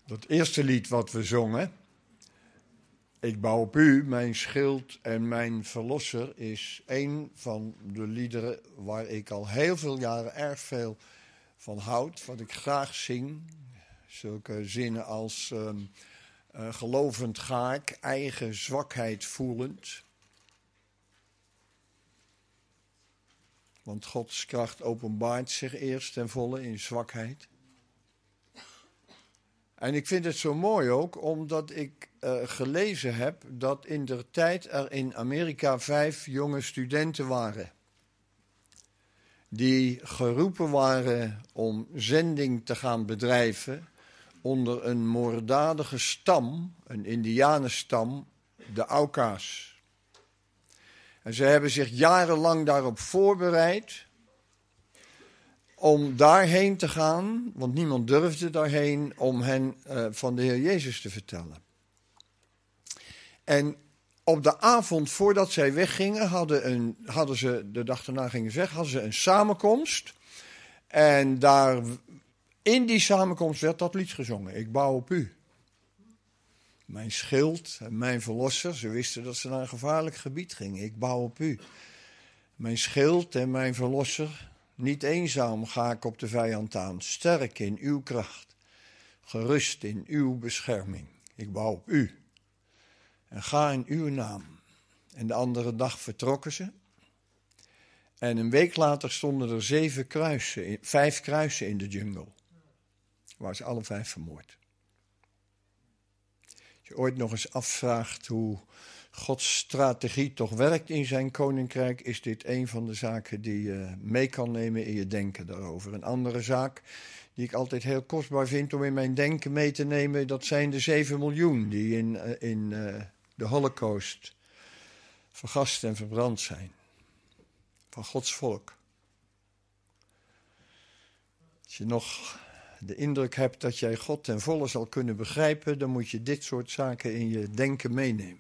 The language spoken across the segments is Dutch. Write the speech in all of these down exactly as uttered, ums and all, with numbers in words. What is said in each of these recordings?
Dat eerste lied wat we zongen, Ik bouw op u, mijn schild en mijn verlosser, is een van de liederen waar ik al heel veel jaren erg veel van houd. Wat ik graag zing. Zulke zinnen als uh, uh, gelovend ga ik, eigen zwakheid voelend. Want Gods kracht openbaart zich eerst ten volle in zwakheid. En ik vind het zo mooi ook, omdat ik uh, gelezen heb dat in der tijd er in Amerika vijf jonge studenten waren. Die geroepen waren om zending te gaan bedrijven onder een moorddadige stam, een indianenstam, de Auca's. En ze hebben zich jarenlang daarop voorbereid om daarheen te gaan, want niemand durfde daarheen, om hen uh, van de Heer Jezus te vertellen. En op de avond voordat zij weggingen, hadden, een, hadden ze, de dag daarna gingen ze weg, hadden ze een samenkomst. En daar, in die samenkomst werd dat lied gezongen. Ik bouw op u. Mijn schild en mijn verlosser. Ze wisten dat ze naar een gevaarlijk gebied gingen. Ik bouw op u. Mijn schild en mijn verlosser. Niet eenzaam ga ik op de vijand aan. Sterk in uw kracht. Gerust in uw bescherming. Ik bouw op u. En ga in uw naam. En de andere dag vertrokken ze. En een week later stonden er zeven kruisen, vijf kruisen in de jungle. Waar ze alle vijf vermoord. Als je ooit nog eens afvraagt hoe Gods strategie toch werkt in zijn koninkrijk, is dit een van de zaken die je mee kan nemen in je denken daarover. Een andere zaak die ik altijd heel kostbaar vind om in mijn denken mee te nemen, dat zijn de zeven miljoen die in, in uh, de Holocaust vergast en verbrand zijn. Van Gods volk. Als je nog de indruk hebt dat jij God ten volle zal kunnen begrijpen, dan moet je dit soort zaken in je denken meenemen.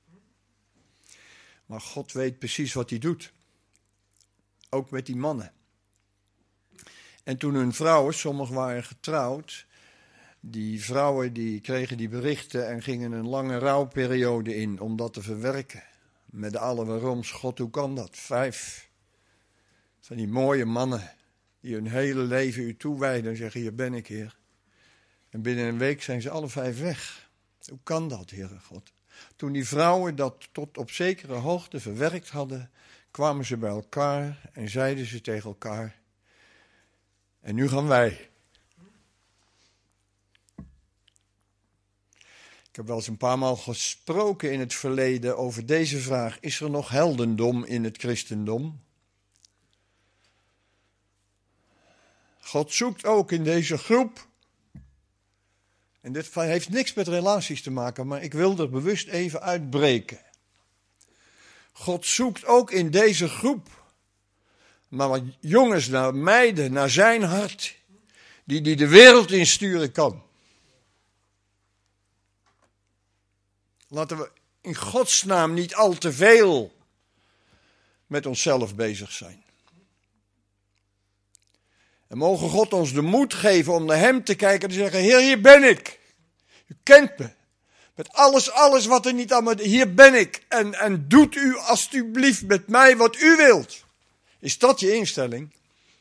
Maar God weet precies wat hij doet. Ook met die mannen. En toen hun vrouwen, sommigen waren getrouwd, die vrouwen die kregen die berichten en gingen een lange rouwperiode in om dat te verwerken. Met alle waaroms, God, hoe kan dat? Vijf van die mooie mannen die hun hele leven u toewijden en zeggen, hier ben ik, Heer. En binnen een week zijn ze alle vijf weg. Hoe kan dat, Heere God? Toen die vrouwen dat tot op zekere hoogte verwerkt hadden, kwamen ze bij elkaar en zeiden ze tegen elkaar, en nu gaan wij. Ik heb wel eens een paar maal gesproken in het verleden over deze vraag, is er nog heldendom in het christendom? God zoekt ook in deze groep. En dit heeft niks met relaties te maken, maar ik wil er bewust even uitbreken. God zoekt ook in deze groep. Maar wat jongens, naar meiden, naar zijn hart. Die, die de wereld insturen kan. Laten we in Gods naam niet al te veel met onszelf bezig zijn. En mogen God ons de moed geven om naar hem te kijken en te zeggen, Heer, hier ben ik. U kent me. Met alles, alles wat er niet allemaal, hier ben ik. En, en doet u alstublieft met mij wat u wilt. Is dat je instelling?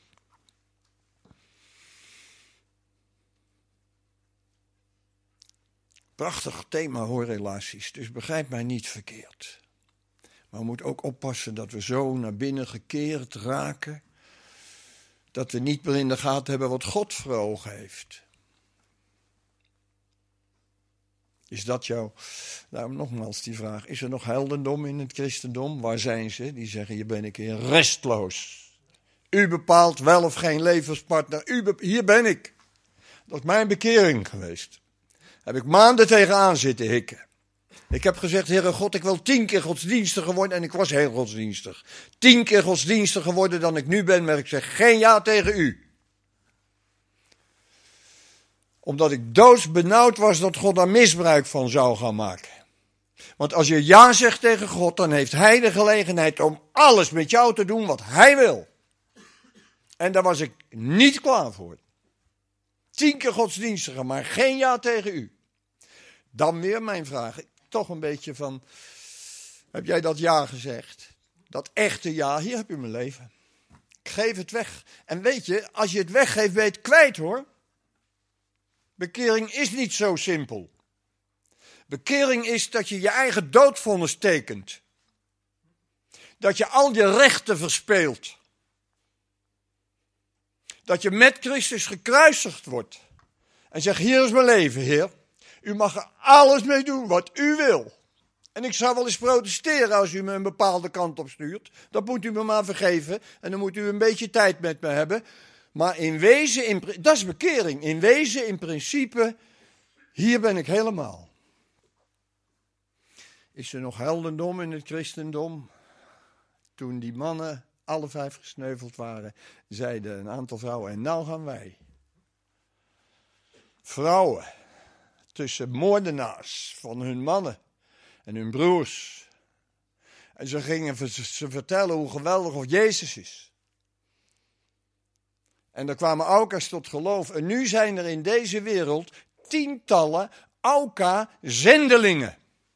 Prachtig thema hoor, relaties. Dus begrijp mij niet verkeerd. Maar we moeten ook oppassen dat we zo naar binnen gekeerd raken, dat we niet meer in de gaten hebben wat God voor ogen heeft. Is dat jouw, nou nogmaals die vraag, is er nog heldendom in het christendom? Waar zijn ze? Die zeggen, hier ben ik, Heer, restloos. U bepaalt wel of geen levenspartner, U be- hier ben ik. Dat is mijn bekering geweest. Heb ik maanden tegenaan zitten hikken. Ik heb gezegd, Heere God, ik wil tien keer godsdienstig geworden en ik was heel godsdienstig. Tien keer godsdienstig geworden dan ik nu ben, maar ik zeg geen ja tegen u. Omdat ik doodsbenauwd was dat God daar misbruik van zou gaan maken. Want als je ja zegt tegen God, dan heeft hij de gelegenheid om alles met jou te doen wat hij wil. En daar was ik niet klaar voor. tien keer godsdienstiger, maar geen ja tegen u. Dan weer mijn vraag, toch een beetje van, heb jij dat ja gezegd? Dat echte ja, hier heb je mijn leven. Ik geef het weg. En weet je, als je het weggeeft, ben je het kwijt hoor. Bekering is niet zo simpel. Bekering is dat je je eigen doodvonnis tekent. Dat je al je rechten verspeelt. Dat je met Christus gekruisigd wordt. En zegt, hier is mijn leven, Heer. U mag er alles mee doen wat u wil. En ik zou wel eens protesteren als u me een bepaalde kant op stuurt. Dat moet u me maar vergeven. En dan moet u een beetje tijd met me hebben. Maar in wezen, in, dat is bekering. In wezen, in principe, hier ben ik helemaal. Is er nog heldendom in het christendom? Toen die mannen alle vijf gesneuveld waren, zeiden een aantal vrouwen, en nou gaan wij. Vrouwen tussen moordenaars van hun mannen en hun broers. En ze gingen ze vertellen hoe geweldig of Jezus is. En er kwamen Auka's tot geloof. En nu zijn er in deze wereld tientallen Auka-zendelingen.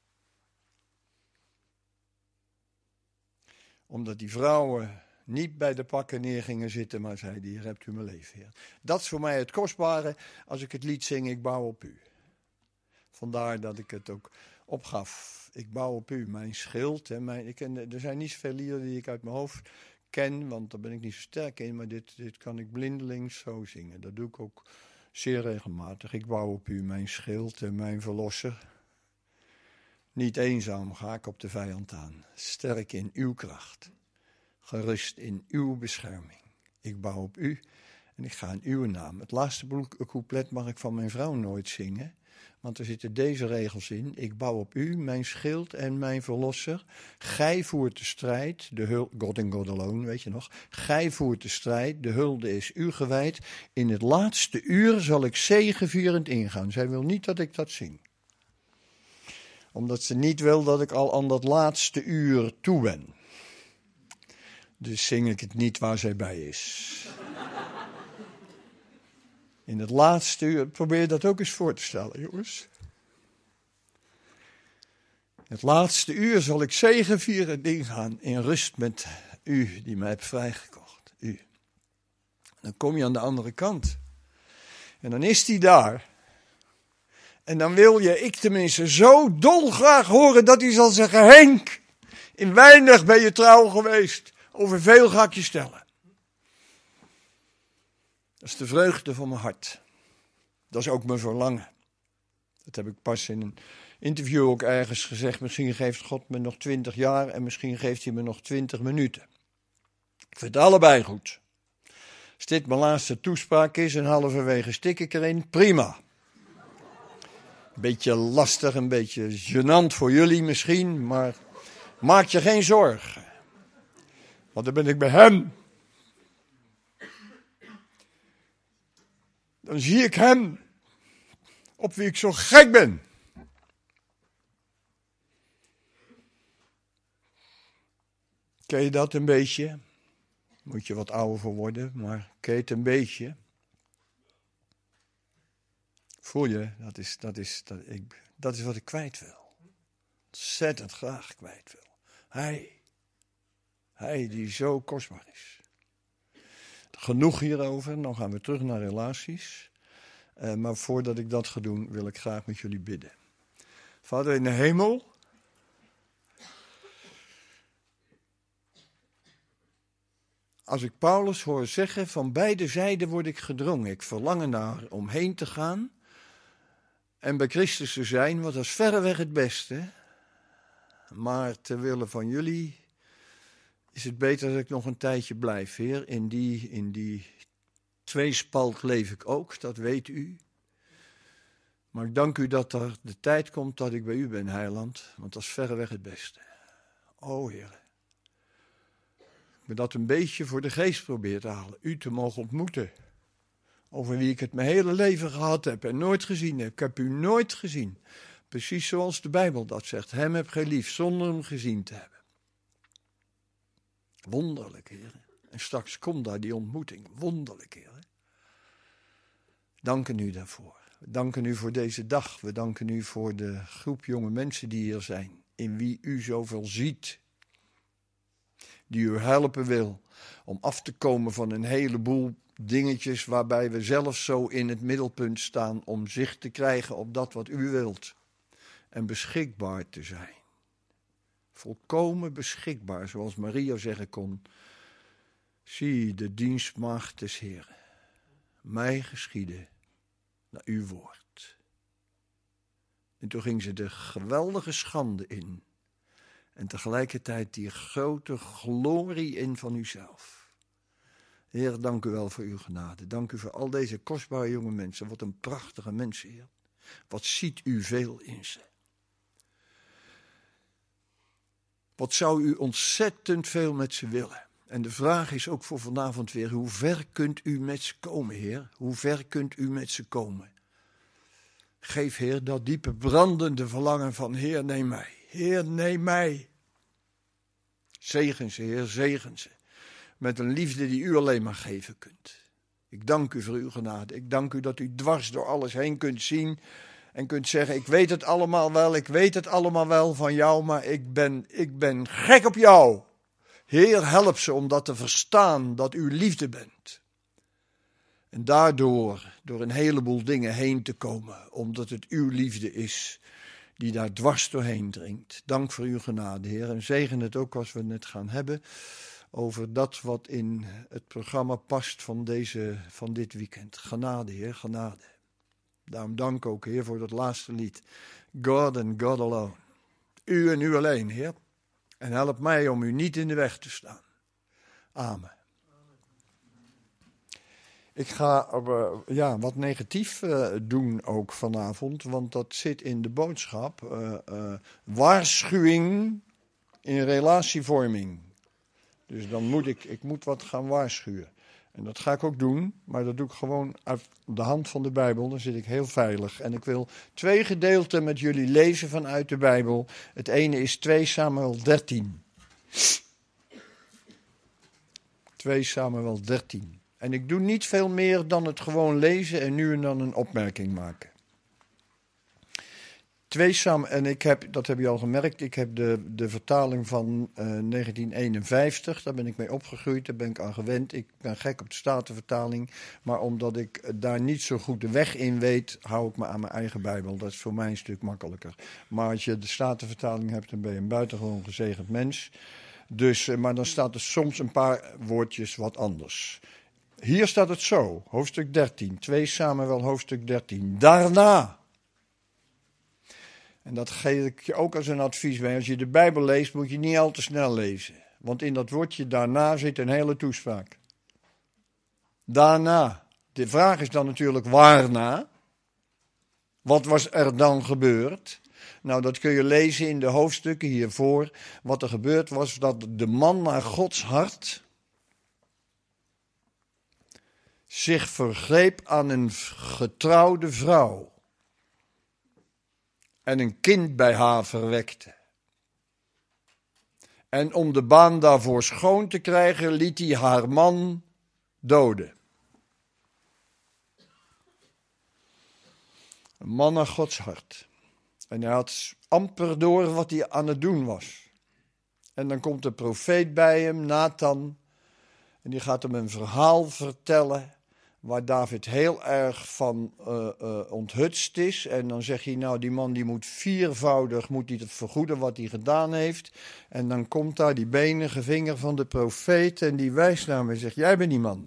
Omdat die vrouwen niet bij de pakken neer gingen zitten, maar zeiden, hier hebt u mijn leven, Heer. Dat is voor mij het kostbare als ik het lied zing, ik bouw op u. Vandaar dat ik het ook opgaf. Ik bouw op u, mijn schild. En mijn, ik ken, er zijn niet zoveel lieden die ik uit mijn hoofd ken, want daar ben ik niet zo sterk in. Maar dit, dit kan ik blindelings zo zingen. Dat doe ik ook zeer regelmatig. Ik bouw op u, mijn schild en mijn verlosser. Niet eenzaam ga ik op de vijand aan. Sterk in uw kracht. Gerust in uw bescherming. Ik bouw op u en ik ga in uw naam. Het laatste couplet mag ik van mijn vrouw nooit zingen. Want er zitten deze regels in. Ik bouw op u, mijn schild en mijn verlosser. Gij voert de strijd, de hul, God and God alone, weet je nog. Gij voert de strijd, de hulde is u gewijd. In het laatste uur zal ik zegevierend ingaan. Zij wil niet dat ik dat zing. Omdat ze niet wil dat ik al aan dat laatste uur toe ben. Dus zing ik het niet waar zij bij is. In het laatste uur, probeer je dat ook eens voor te stellen, jongens. In het laatste uur zal ik zegevierend ingaan in rust met u die mij hebt vrijgekocht. U. Dan kom je aan de andere kant. En dan is die daar. En dan wil je, ik tenminste, zo dolgraag horen dat hij zal zeggen, Henk, in weinig ben je trouw geweest. Over veel ga ik je stellen. Dat is de vreugde van mijn hart. Dat is ook mijn verlangen. Dat heb ik pas in een interview ook ergens gezegd. Misschien geeft God me nog twintig jaar en misschien geeft hij me nog twintig minuten. Ik vind het allebei goed. Als dit mijn laatste toespraak is en halverwege stik ik erin, prima. Een beetje lastig, een beetje gênant voor jullie misschien, maar maak je geen zorgen. Want dan ben ik bij hem. Dan zie ik hem, op wie ik zo gek ben. Ken je dat een beetje? Moet je wat ouder voor worden, maar ken je het een beetje? Voel je, dat is, dat is, dat, ik, dat is wat ik kwijt wil. Ontzettend graag kwijt wil. Hij, hij die zo kostbaar is. Genoeg hierover, dan gaan we terug naar relaties. Uh, maar voordat ik dat ga doen, wil ik graag met jullie bidden. Vader in de hemel. Als ik Paulus hoor zeggen, van beide zijden word ik gedrongen. Ik verlang ernaar om heen te gaan en bij Christus te zijn, want dat is verreweg het beste. Maar ter wille van jullie is het beter dat ik nog een tijdje blijf, Heer. In die, in die tweespalt leef ik ook, dat weet u. Maar ik dank u dat er de tijd komt dat ik bij u ben, Heiland, want dat is verreweg het beste. O Heer, ik ben dat een beetje voor de geest probeer te halen, u te mogen ontmoeten. Over wie ik het mijn hele leven gehad heb en nooit gezien heb. Ik heb u nooit gezien. Precies zoals de Bijbel dat zegt. Hem heb gij lief zonder hem gezien te hebben. Wonderlijk, Heer. En straks komt daar die ontmoeting. Wonderlijk, Heer. danken u daarvoor. We danken u voor deze dag. We danken u voor de groep jonge mensen die hier zijn. In wie u zoveel ziet. Die u helpen wil om af te komen van een heleboel dingetjes waarbij we zelf zo in het middelpunt staan om zicht te krijgen op dat wat u wilt. En beschikbaar te zijn. Volkomen beschikbaar, zoals Maria zeggen kon. Zie de dienstmaagd des Heren. Mij geschieden naar uw woord. En toen ging ze de geweldige schande in. En tegelijkertijd die grote glorie in van uzelf. Heer, dank u wel voor uw genade. Dank u voor al deze kostbare jonge mensen. Wat een prachtige mensen, Heer. Wat ziet u veel in ze. Wat zou u ontzettend veel met ze willen. En de vraag is ook voor vanavond weer, hoe ver kunt u met ze komen, Heer? Hoe ver kunt u met ze komen? Geef, Heer, dat diepe brandende verlangen van, Heer, neem mij. Heer, neem mij. Zegen ze, Heer, zegen ze. Met een liefde die u alleen maar geven kunt. Ik dank u voor uw genade. Ik dank u dat u dwars door alles heen kunt zien. En kunt zeggen, ik weet het allemaal wel. Ik weet het allemaal wel van jou. Maar ik ben, ik ben gek op jou. Heer, help ze om dat te verstaan. Dat u liefde bent. En daardoor, door een heleboel dingen heen te komen. Omdat het uw liefde is. Die daar dwars doorheen dringt. Dank voor uw genade, Heer. En zegen het ook als we het gaan hebben. Over dat wat in het programma past van, deze, van dit weekend. Genade, Heer, genade. Daarom dank ook, Heer, voor dat laatste lied. God and God alone. U en u alleen, Heer. En help mij om u niet in de weg te staan. Amen. Ik ga uh, ja, wat negatief uh, doen ook vanavond, want dat zit in de boodschap. Uh, uh, waarschuwing in relatievorming. Dus dan moet ik, ik moet wat gaan waarschuwen. En dat ga ik ook doen, maar dat doe ik gewoon uit de hand van de Bijbel. Dan zit ik heel veilig. En ik wil twee gedeelten met jullie lezen vanuit de Bijbel. Het ene is twee Samuel dertien. twee Samuel dertien. En ik doe niet veel meer dan het gewoon lezen en nu en dan een opmerking maken. twee Samuel, en ik heb, dat heb je al gemerkt, ik heb de, de vertaling van uh, negentien eenenvijftig, daar ben ik mee opgegroeid, daar ben ik aan gewend. Ik ben gek op de Statenvertaling, maar omdat ik daar niet zo goed de weg in weet, hou ik me aan mijn eigen Bijbel. Dat is voor mij een stuk makkelijker. Maar als je de Statenvertaling hebt, dan ben je een buitengewoon gezegend mens. Dus, maar dan staat er soms een paar woordjes wat anders. Hier staat het zo, hoofdstuk dertien, twee Samuel hoofdstuk dertien. Daarna. En dat geef ik je ook als een advies bij. Als je de Bijbel leest, moet je niet al te snel lezen. Want in dat woordje daarna zit een hele toespraak. Daarna. De vraag is dan natuurlijk waarna. Wat was er dan gebeurd? Nou, dat kun je lezen in de hoofdstukken hiervoor. Wat er gebeurd was, dat de man naar Gods hart zich vergreep aan een getrouwde vrouw. En een kind bij haar verwekte. En om de baan daarvoor schoon te krijgen, liet hij haar man doden. Een man naar Gods hart. En hij had amper door wat hij aan het doen was. En dan komt de profeet bij hem, Nathan. En die gaat hem een verhaal vertellen. Waar David heel erg van uh, uh, onthutst is. En dan zeg je, nou, die man die moet viervoudig moet hij het vergoeden wat hij gedaan heeft. En dan komt daar die benige vinger van de profeet en die wijst naar hem en zegt, jij bent die man.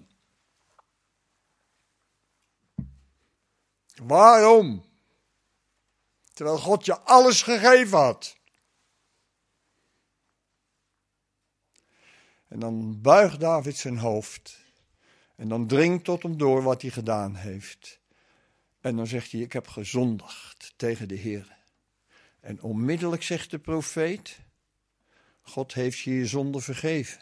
Waarom? Terwijl God je alles gegeven had. En dan buigt David zijn hoofd. En dan dringt tot hem door wat hij gedaan heeft. En dan zegt hij, ik heb gezondigd tegen de Heer. En onmiddellijk zegt de profeet, God heeft je je zonde vergeven.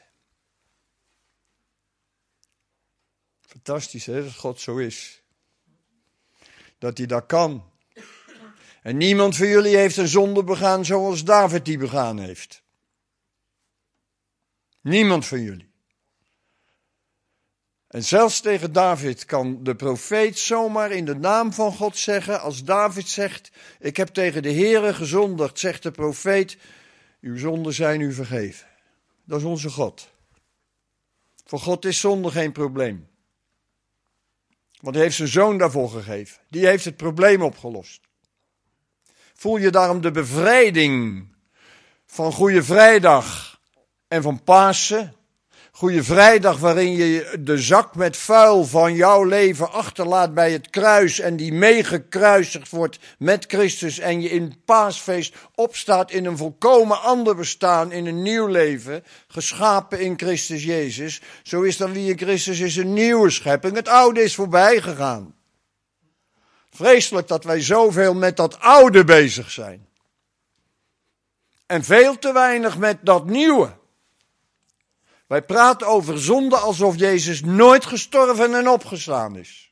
Fantastisch, hè, dat God zo is. Dat hij dat kan. En niemand van jullie heeft een zonde begaan zoals David die begaan heeft. Niemand van jullie. En zelfs tegen David kan de profeet zomaar in de naam van God zeggen, als David zegt, ik heb tegen de Heere gezondigd, zegt de profeet, uw zonden zijn u vergeven. Dat is onze God. Voor God is zonde geen probleem. Want hij heeft zijn zoon daarvoor gegeven. Die heeft het probleem opgelost. Voel je daarom de bevrijding van Goede Vrijdag en van Pasen? Goede Vrijdag waarin je de zak met vuil van jouw leven achterlaat bij het kruis en die meegekruisigd wordt met Christus en je in het paasfeest opstaat in een volkomen ander bestaan, in een nieuw leven, geschapen in Christus Jezus. Zo is dan wie in Christus is een nieuwe schepping. Het oude is voorbij gegaan. Vreselijk dat wij zoveel met dat oude bezig zijn. En veel te weinig met dat nieuwe. Wij praten over zonde alsof Jezus nooit gestorven en opgestaan is.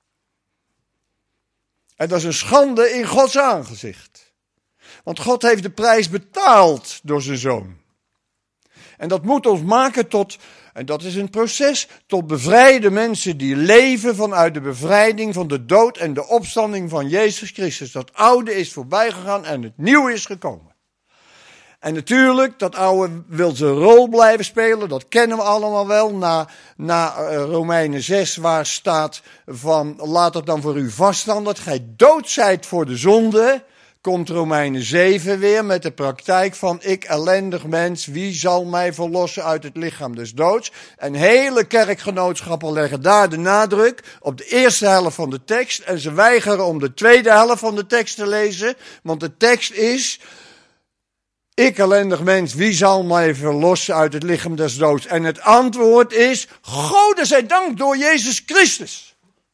En dat is een schande in Gods aangezicht. Want God heeft de prijs betaald door zijn zoon. En dat moet ons maken tot, en dat is een proces, tot bevrijde mensen die leven vanuit de bevrijding van de dood en de opstanding van Jezus Christus. Dat oude is voorbij gegaan en het nieuwe is gekomen. En natuurlijk, dat oude wil zijn rol blijven spelen, dat kennen we allemaal wel, na, na uh, Romeinen zes, waar staat van, laat het dan voor u vaststaan, dat gij dood zijt voor de zonde, komt Romeinen zeven weer met de praktijk van, ik ellendig mens, wie zal mij verlossen uit het lichaam des doods? En hele kerkgenootschappen leggen daar de nadruk op de eerste helft van de tekst, en ze weigeren om de tweede helft van de tekst te lezen, want de tekst is, ik ellendig mens, wie zal mij verlossen uit het lichaam des doods? En het antwoord is, Gode zij dank door Jezus Christus.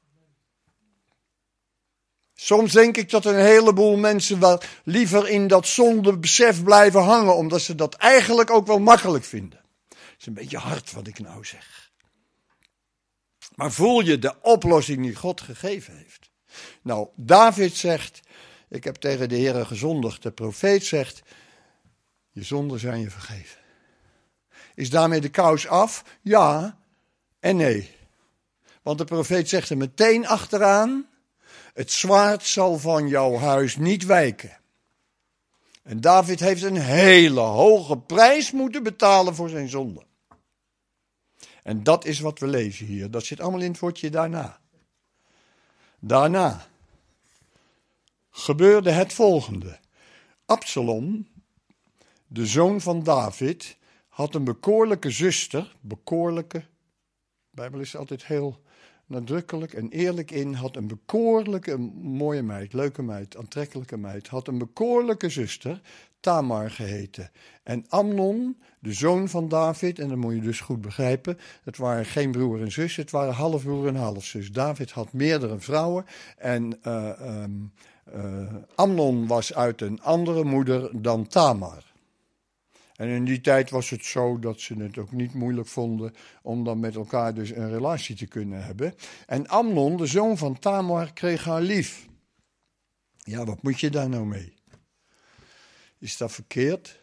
Soms denk ik dat een heleboel mensen wel liever in dat zondebesef blijven hangen, omdat ze dat eigenlijk ook wel makkelijk vinden. Het is een beetje hard wat ik nou zeg. Maar voel je de oplossing die God gegeven heeft? Nou, David zegt, ik heb tegen de Heere gezondigd. De profeet zegt, je zonden zijn je vergeven. Is daarmee de kous af? Ja en nee. Want de profeet zegt er meteen achteraan, het zwaard zal van jouw huis niet wijken. En David heeft een hele hoge prijs moeten betalen voor zijn zonde. En dat is wat we lezen hier. Dat zit allemaal in het woordje daarna. Daarna gebeurde het volgende. Absalom, de zoon van David, had een bekoorlijke zuster, bekoorlijke, de Bijbel is altijd heel nadrukkelijk en eerlijk in, had een bekoorlijke, een mooie meid, leuke meid, aantrekkelijke meid, had een bekoorlijke zuster, Tamar geheten. En Amnon, de zoon van David, en dat moet je dus goed begrijpen, het waren geen broer en zus, het waren halfbroer en halfzus. David had meerdere vrouwen en uh, um, uh, Amnon was uit een andere moeder dan Tamar. En in die tijd was het zo dat ze het ook niet moeilijk vonden om dan met elkaar dus een relatie te kunnen hebben. En Amnon, de zoon van Tamar, kreeg haar lief. Ja, wat moet je daar nou mee? Is dat verkeerd?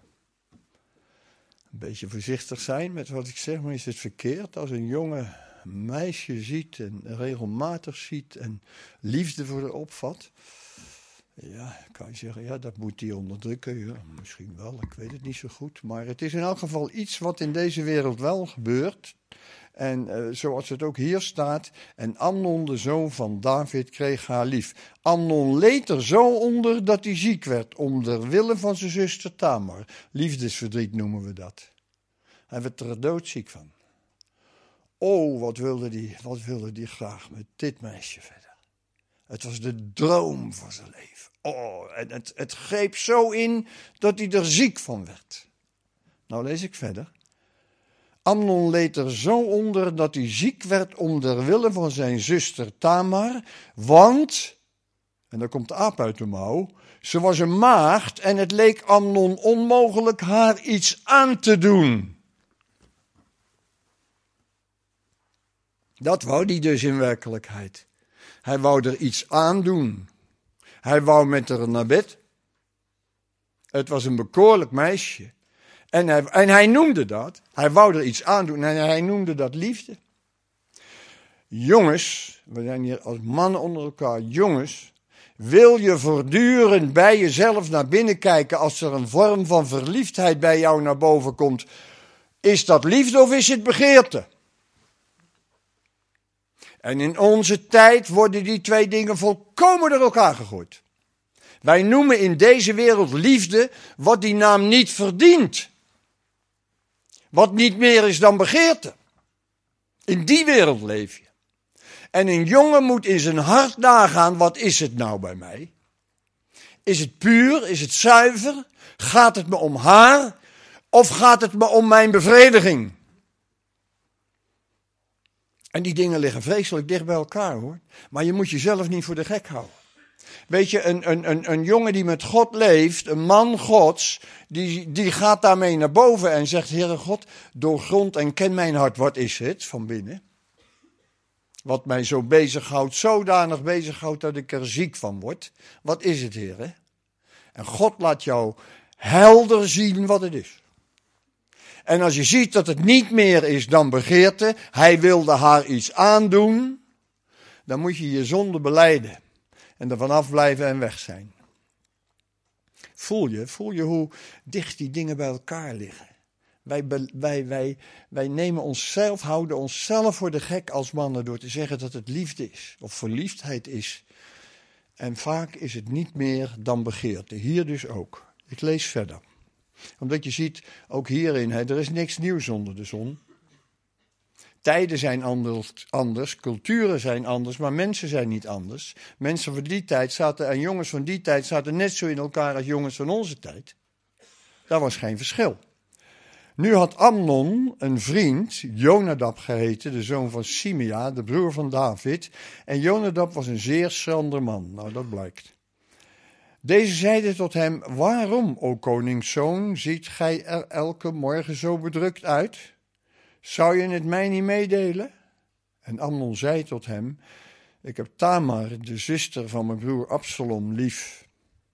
Een beetje voorzichtig zijn met wat ik zeg, maar is het verkeerd als een jonge meisje ziet en regelmatig ziet en liefde voor haar opvat? Ja, kan je zeggen, ja, dat moet hij onderdrukken. Ja, misschien wel, ik weet het niet zo goed. Maar het is in elk geval iets wat in deze wereld wel gebeurt. En uh, zoals het ook hier staat, en Amnon, de zoon van David, kreeg haar lief. Amnon leed er zo onder dat hij ziek werd, om de wille van zijn zuster Tamar. Liefdesverdriet noemen we dat. Hij werd er doodziek van. Oh, wat wilde die, wat wilde die graag met dit meisje verder. Het was de droom van zijn leven. Oh, en het, het greep zo in dat hij er ziek van werd. Nou lees ik verder. Amnon leed er zo onder dat hij ziek werd om der wille van zijn zuster Tamar, want, en dan komt de aap uit de mouw, ze was een maagd en het leek Amnon onmogelijk haar iets aan te doen. Dat wou hij dus in werkelijkheid. Hij wou er iets aan doen. Hij wou met haar naar bed. Het was een bekoorlijk meisje. En hij, en hij noemde dat, hij wou er iets aan doen en hij noemde dat liefde. jongens, we zijn hier als mannen onder elkaar, jongens, wil je voortdurend bij jezelf naar binnen kijken als er een vorm van verliefdheid bij jou naar boven komt? Is dat liefde of is het begeerte? En in onze tijd worden die twee dingen volkomen door elkaar gegooid. Wij noemen in deze wereld liefde wat die naam niet verdient. Wat niet meer is dan begeerte. In die wereld leef je. En een jongen moet in zijn hart nagaan, wat is het nou bij mij? Is het puur? Is het zuiver? Gaat het me om haar? Of gaat het me om mijn bevrediging? En die dingen liggen vreselijk dicht bij elkaar, hoor. Maar je moet jezelf niet voor de gek houden. Weet je, een, een, een, een jongen die met God leeft, een man Gods, die, die gaat daarmee naar boven en zegt: Heere God, doorgrond en ken mijn hart. Wat is het van binnen? Wat mij zo bezighoudt, zodanig bezighoudt dat ik er ziek van word. Wat is het, Heere? En God laat jou helder zien wat het is. En als je ziet dat het niet meer is dan begeerte, hij wilde haar iets aandoen, dan moet je je zonde belijden. En er vanaf blijven en weg zijn. Voel je, voel je hoe dicht die dingen bij elkaar liggen. Wij, wij, wij, wij nemen onszelf, houden onszelf voor de gek als mannen door te zeggen dat het liefde is. Of verliefdheid is. En vaak is het niet meer dan begeerte. Hier dus ook. Ik lees verder. Omdat je ziet, ook hierin, hè, er is niks nieuws onder de zon. Tijden zijn anders, anders, culturen zijn anders, maar mensen zijn niet anders. Mensen van die tijd zaten en jongens van die tijd zaten net zo in elkaar als jongens van onze tijd. Daar was geen verschil. Nu had Amnon een vriend, Jonadab geheten, de zoon van Simea, de broer van David. En Jonadab was een zeer schrander man. Nou, dat blijkt. Deze zeide tot hem: waarom, o koningszoon, ziet gij er elke morgen zo bedrukt uit? Zou je het mij niet meedelen? En Amnon zei tot hem: ik heb Tamar, de zuster van mijn broer Absalom, lief.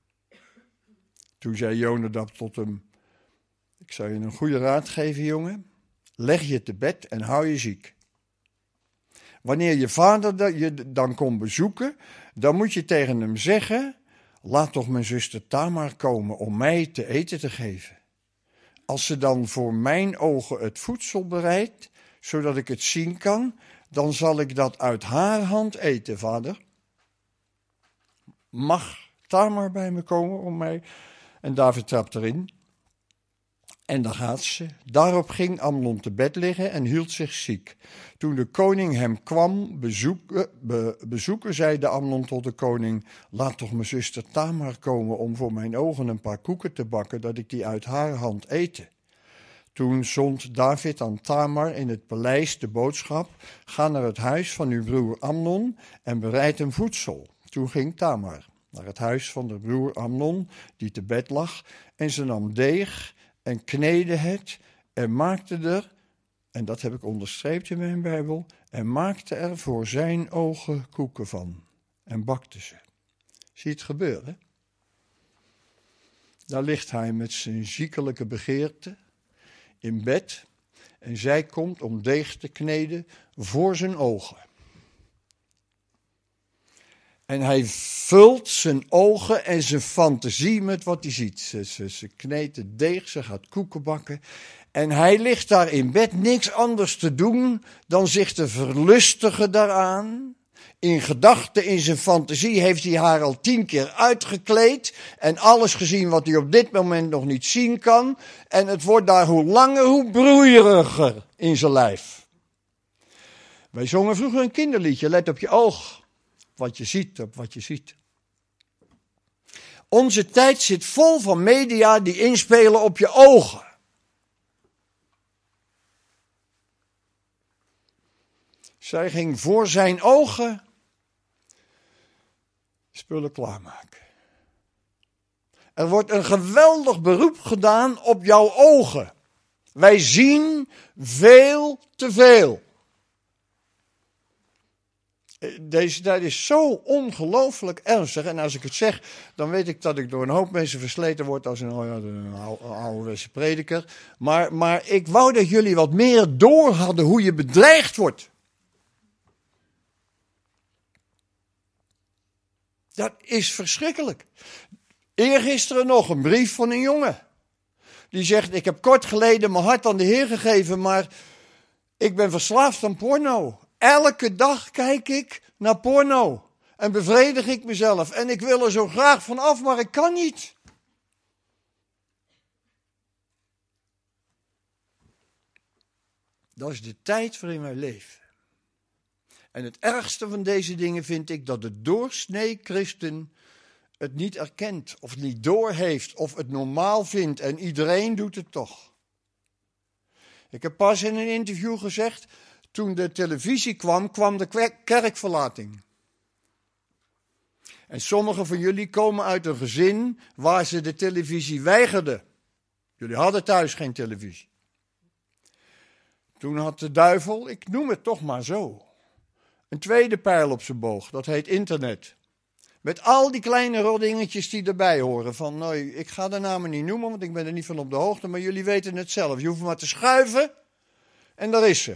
Toen zei Jonadab tot hem: ik zou je een goede raad geven, jongen. Leg je te bed en hou je ziek. Wanneer je vader je dan komt bezoeken, dan moet je tegen hem zeggen: laat toch mijn zuster Tamar komen om mij te eten te geven. Als ze dan voor mijn ogen het voedsel bereidt, zodat ik het zien kan, dan zal ik dat uit haar hand eten, vader. Mag Tamar bij me komen om mij? En David trapt erin. En daar gaat ze. Daarop ging Amnon te bed liggen en hield zich ziek. Toen de koning hem kwam bezoeken, be, bezoeken, zeide Amnon tot de koning: laat toch mijn zuster Tamar komen om voor mijn ogen een paar koeken te bakken, dat ik die uit haar hand eten. Toen zond David aan Tamar in het paleis de boodschap: ga naar het huis van uw broer Amnon en bereid hem voedsel. Toen ging Tamar naar het huis van de broer Amnon, die te bed lag, en ze nam deeg en kneedde het en maakte er, en dat heb ik onderstreept in mijn Bijbel, en maakte er voor zijn ogen koeken van en bakte ze. Zie je het gebeuren? Daar ligt hij met zijn ziekelijke begeerte in bed en zij komt om deeg te kneden voor zijn ogen. En hij vult zijn ogen en zijn fantasie met wat hij ziet. Ze, ze, ze kneedt het deeg, ze gaat koeken bakken. En hij ligt daar in bed niks anders te doen dan zich te verlustigen daaraan. In gedachten, in zijn fantasie heeft hij haar al tien keer uitgekleed. En alles gezien wat hij op dit moment nog niet zien kan. En het wordt daar hoe langer hoe broeieriger in zijn lijf. Wij zongen vroeger een kinderliedje, let op je oog. Wat je ziet, op wat je ziet. Onze tijd zit vol van media die inspelen op je ogen. Zij ging voor zijn ogen spullen klaarmaken. Er wordt een geweldig beroep gedaan op jouw ogen. Wij zien veel te veel. Deze tijd is zo ongelooflijk ernstig. En als ik het zeg, dan weet ik dat ik door een hoop mensen versleten word als een, een ouderwetse prediker. Maar, maar ik wou dat jullie wat meer door hadden hoe je bedreigd wordt. Dat is verschrikkelijk. Eergisteren nog een brief van een jongen. Die zegt, ik heb kort geleden mijn hart aan de Heer gegeven, maar ik ben verslaafd aan porno. Elke dag kijk ik naar porno en bevredig ik mezelf. En ik wil er zo graag van af, maar ik kan niet. Dat is de tijd waarin wij leven. En het ergste van deze dingen vind ik dat de doorsnee christen het niet erkent of niet doorheeft of het normaal vindt en iedereen doet het toch. Ik heb pas in een interview gezegd, toen de televisie kwam, kwam de kerkverlating. En sommigen van jullie komen uit een gezin waar ze de televisie weigerden. Jullie hadden thuis geen televisie. Toen had de duivel, ik noem het toch maar zo, een tweede pijl op zijn boog, dat heet internet. Met al die kleine roddingetjes die erbij horen. Van, nou, ik ga de namen niet noemen, want ik ben er niet van op de hoogte, maar jullie weten het zelf. Je hoeft maar te schuiven en daar is ze.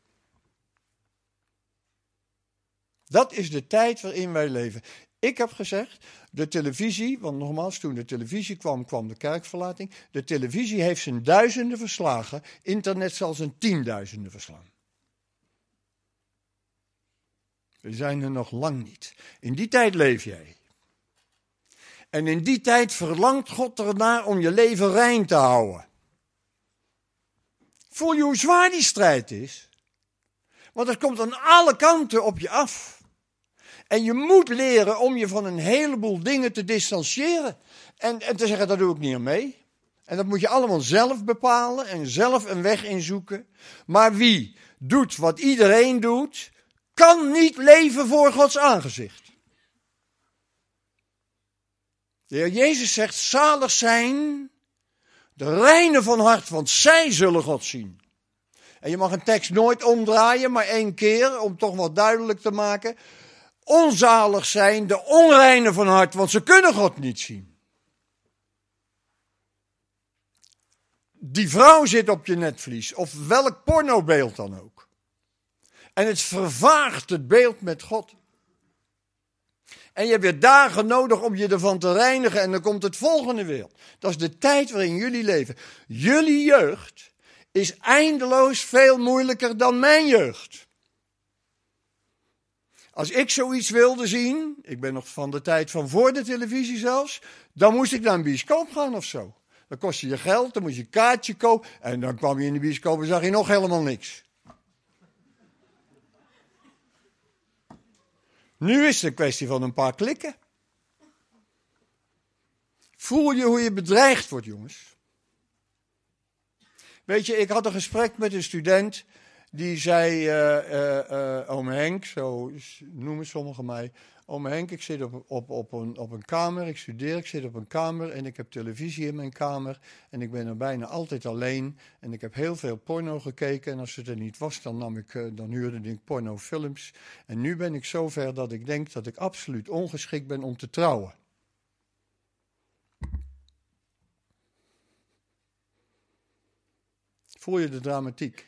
Dat is de tijd waarin wij leven. Ik heb gezegd, de televisie, want nogmaals, toen de televisie kwam, kwam de kerkverlating. De televisie heeft zijn duizenden verslagen, internet zal zijn tienduizenden verslaan. We zijn er nog lang niet. In die tijd leef jij. En in die tijd verlangt God ernaar om je leven rein te houden. Voel je hoe zwaar die strijd is? Want het komt aan alle kanten op je af. En je moet leren om je van een heleboel dingen te distancieren. En, en te zeggen, daar doe ik niet aan mee. En dat moet je allemaal zelf bepalen en zelf een weg inzoeken. Maar wie doet wat iedereen doet, kan niet leven voor Gods aangezicht. De Heer Jezus zegt, zalig zijn de reinen van hart, want zij zullen God zien. En je mag een tekst nooit omdraaien, maar één keer, om toch wat duidelijk te maken. Onzalig zijn de onreinen van hart, want ze kunnen God niet zien. Die vrouw zit op je netvlies, of welk pornobeeld dan ook. En het vervaagt het beeld met God. En je hebt weer dagen nodig om je ervan te reinigen en dan komt het volgende weer. Dat is de tijd waarin jullie leven. Jullie jeugd is eindeloos veel moeilijker dan mijn jeugd. Als ik zoiets wilde zien, ik ben nog van de tijd van voor de televisie zelfs, dan moest ik naar een bioscoop gaan of zo. Dan kostte je geld, dan moest je een kaartje kopen en dan kwam je in de bioscoop en zag je nog helemaal niks. Nu is het een kwestie van een paar klikken. Voel je hoe je bedreigd wordt, jongens? Weet je, ik had een gesprek met een student die zei, uh, uh, uh, oom Henk, zo noemen sommigen mij. Oom Henk, ik zit op, op, op, een, op een kamer, ik studeer, ik zit op een kamer en ik heb televisie in mijn kamer. En ik ben er bijna altijd alleen en ik heb heel veel porno gekeken. En als het er niet was, dan, nam ik, uh, dan huurde ik pornofilms. En nu ben ik zover dat ik denk dat ik absoluut ongeschikt ben om te trouwen. Voel je de dramatiek?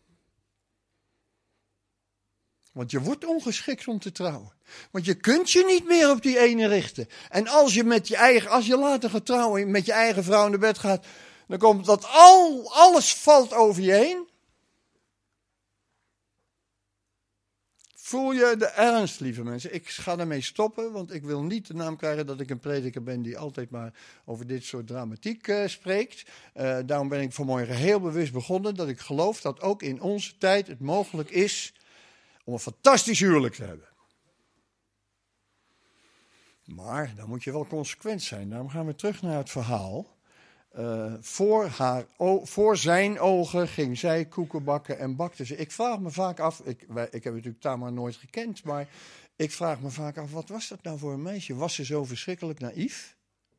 Want je wordt ongeschikt om te trouwen. Want je kunt je niet meer op die ene richten. En als je, met je, eigen, als je later gaat trouwen, met je eigen vrouw naar bed gaat, dan komt dat al, alles valt over je heen. Voel je de ernst, lieve mensen? Ik ga daarmee stoppen, want ik wil niet de naam krijgen dat ik een prediker ben die altijd maar over dit soort dramatiek uh, spreekt. Uh, daarom ben ik vanmorgen heel bewust begonnen dat ik geloof dat ook in onze tijd het mogelijk is om een fantastisch huwelijk te hebben. Maar dan moet je wel consequent zijn. Daarom gaan we terug naar het verhaal. Uh, voor, haar, o, voor zijn ogen ging zij koeken bakken en bakte ze. Ik vraag me vaak af, ik, wij, ik heb natuurlijk Tamar nooit gekend, maar ik vraag me vaak af, wat was dat nou voor een meisje? Was ze zo verschrikkelijk naïef?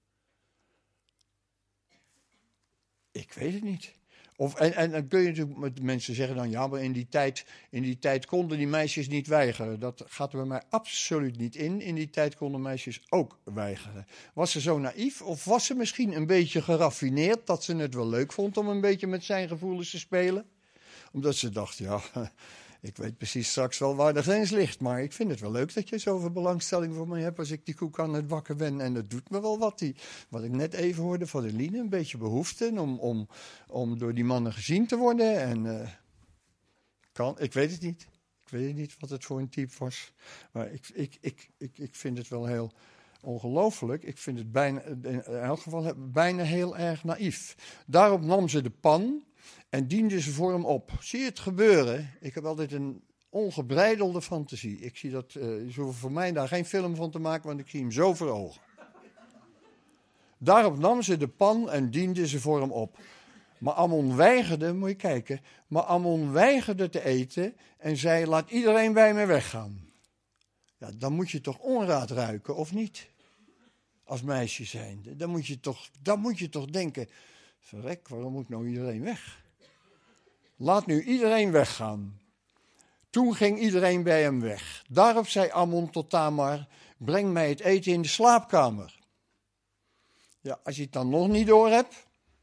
Ik weet het niet. Of, en, en dan kun je natuurlijk met mensen zeggen dan, ja, maar in die tijd, in die tijd konden die meisjes niet weigeren. Dat gaat er bij mij absoluut niet in. In die tijd konden meisjes ook weigeren. Was ze zo naïef of was ze misschien een beetje geraffineerd dat ze het wel leuk vond om een beetje met zijn gevoelens te spelen? Omdat ze dacht, ja, ik weet precies straks wel waar de grens ligt. Maar ik vind het wel leuk dat je zoveel belangstelling voor mij hebt als ik die koek aan het bakken ben. En dat doet me wel wat. Die, wat ik net even hoorde van Eline, een beetje behoefte om, om, om door die mannen gezien te worden. En uh, kan, ik weet het niet. Ik weet niet wat het voor een type was. Maar ik, ik, ik, ik, ik vind het wel heel ongelooflijk. Ik vind het bijna, in elk geval bijna heel erg naïef. Daarop nam ze de pan en diende ze voor hem op. Zie je het gebeuren? Ik heb altijd een ongebreidelde fantasie. Ik zie dat, uh, ze hoeven voor mij daar geen film van te maken, want ik zie hem zo voor ogen. Daarop nam ze de pan en diende ze voor hem op. Maar Ammon weigerde, moet je kijken, maar Ammon weigerde te eten en zei, laat iedereen bij me weggaan. Ja, dan moet je toch onraad ruiken, of niet? Als meisje zijnde. Dan moet je toch, dan moet je toch denken, verrek, waarom moet nou iedereen weg? Laat nu iedereen weggaan. Toen ging iedereen bij hem weg. Daarop zei Ammon tot Tamar, breng mij het eten in de slaapkamer. Ja, als je het dan nog niet door hebt.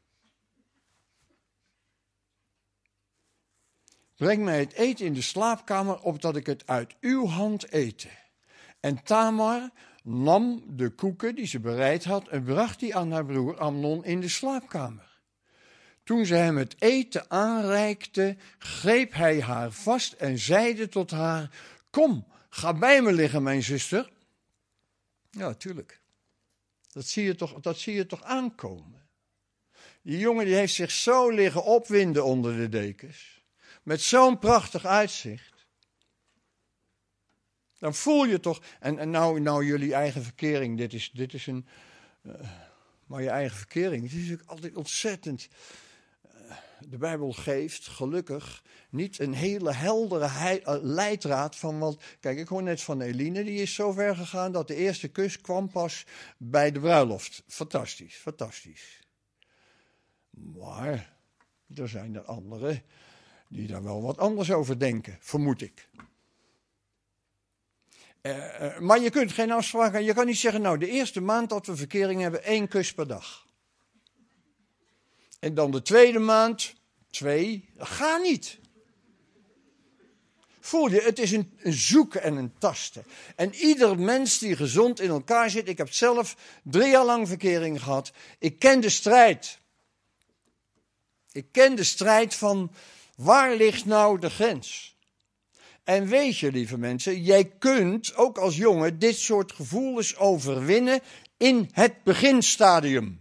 Breng mij het eten in de slaapkamer, opdat ik het uit uw hand ete. En Tamar nam de koeken die ze bereid had en bracht die aan haar broer Amnon in de slaapkamer. Toen ze hem het eten aanreikte, greep hij haar vast en zeide tot haar, kom, ga bij me liggen, mijn zuster. Ja, tuurlijk. Dat zie je toch, dat zie je toch aankomen. Die jongen die heeft zich zo liggen opwinden onder de dekens. Met zo'n prachtig uitzicht. Dan voel je toch, en, en nou, nou jullie eigen verkering, dit is, dit is een, uh, maar je eigen verkering, het is natuurlijk altijd ontzettend. Uh, de Bijbel geeft, gelukkig, niet een hele heldere hei, uh, leidraad van, wat. Kijk, ik hoor net van Eline, die is zo ver gegaan dat de eerste kus kwam pas bij de bruiloft. Fantastisch, fantastisch. Maar er zijn er anderen die daar wel wat anders over denken, vermoed ik. Uh, uh, maar je kunt geen afspraken, je kan niet zeggen, nou de eerste maand dat we verkering hebben, één kus per dag. En dan de tweede maand, twee, dat gaat niet. Voel je, het is een, een zoeken en een tasten. En ieder mens die gezond in elkaar zit, ik heb zelf drie jaar lang verkering gehad, ik ken de strijd. Ik ken de strijd van, waar ligt nou de grens? En weet je, lieve mensen, jij kunt ook als jongen dit soort gevoelens overwinnen in het beginstadium.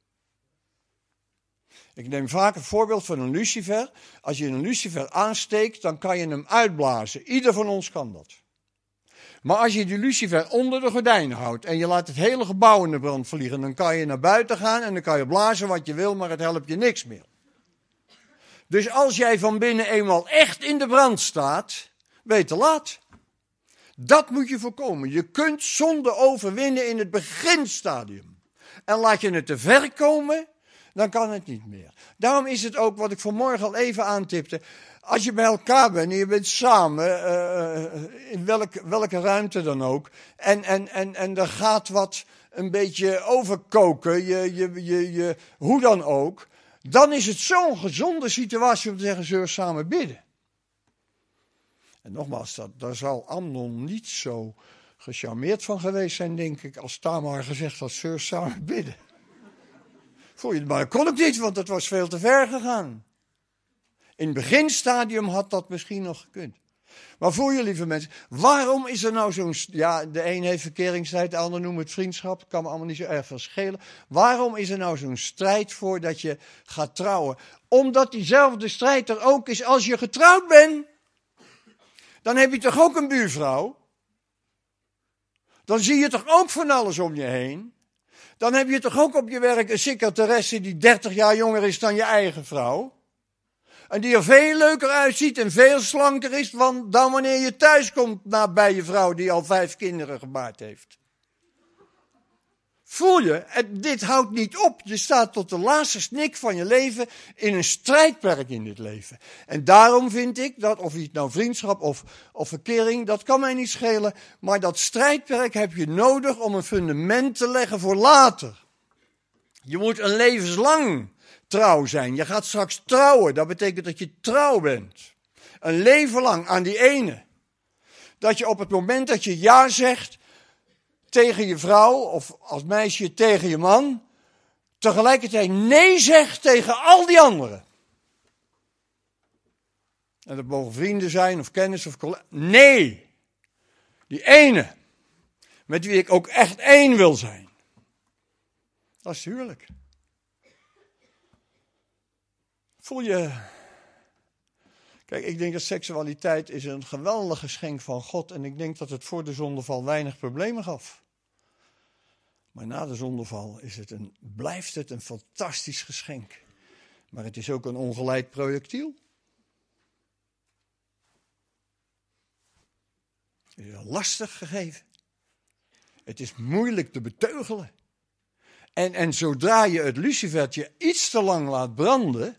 Ik neem vaak een voorbeeld van een lucifer. Als je een lucifer aansteekt, dan kan je hem uitblazen. Ieder van ons kan dat. Maar als je die lucifer onder de gordijnen houdt en je laat het hele gebouw in de brand vliegen, dan kan je naar buiten gaan en dan kan je blazen wat je wil, maar het helpt je niks meer. Dus als jij van binnen eenmaal echt in de brand staat, ben je te laat. Dat moet je voorkomen. Je kunt zonde overwinnen in het beginstadium. En laat je het te ver komen, dan kan het niet meer. Daarom is het ook wat ik vanmorgen al even aantipte. Als je bij elkaar bent en je bent samen, uh, in welk, welke ruimte dan ook, en, en, en, en er gaat wat een beetje overkoken, je, je, je, je, hoe dan ook, dan is het zo'n gezonde situatie om te zeggen, zullen we samen bidden. En nogmaals, dat, daar zal Amnon niet zo gecharmeerd van geweest zijn, denk ik, als Tamar gezegd had, zullen we samen bidden. Voel je het, maar dat kon ik niet, want het was veel te ver gegaan. In het beginstadium had dat misschien nog gekund. Maar voel je, lieve mensen, waarom is er nou zo'n, ja, de een heeft verkeringstijd, de ander noemt het vriendschap, het kan me allemaal niet zo erg veel schelen. Waarom is er nou zo'n strijd voor dat je gaat trouwen? Omdat diezelfde strijd er ook is als je getrouwd bent. Dan heb je toch ook een buurvrouw? Dan zie je toch ook van alles om je heen? Dan heb je toch ook op je werk een secretaresse die dertig jaar jonger is dan je eigen vrouw? En die er veel leuker uitziet en veel slanker is dan wanneer je thuis komt naar bij je vrouw die al vijf kinderen gebaard heeft. Voel je, dit houdt niet op. Je staat tot de laatste snik van je leven in een strijdperk in dit leven. En daarom vind ik dat, of het nou vriendschap of, of verkering, dat kan mij niet schelen. Maar dat strijdperk heb je nodig om een fundament te leggen voor later. Je moet een levenslang trouw zijn. Je gaat straks trouwen. Dat betekent dat je trouw bent. Een leven lang aan die ene. Dat je op het moment dat je ja zegt tegen je vrouw, of als meisje tegen je man, tegelijkertijd nee zegt tegen al die anderen. En dat mogen vrienden zijn, of kennis, of collega's. Nee. Die ene. Met wie ik ook echt één wil zijn. Dat is huwelijk. Voel je... Kijk, ik denk dat seksualiteit is een geweldig geschenk van God. En ik denk dat het voor de zondeval weinig problemen gaf. Maar na de zondeval is het een, blijft het een fantastisch geschenk. Maar het is ook een ongeleid projectiel. Het is een lastig gegeven. Het is moeilijk te beteugelen. En, en zodra je het lucifertje iets te lang laat branden,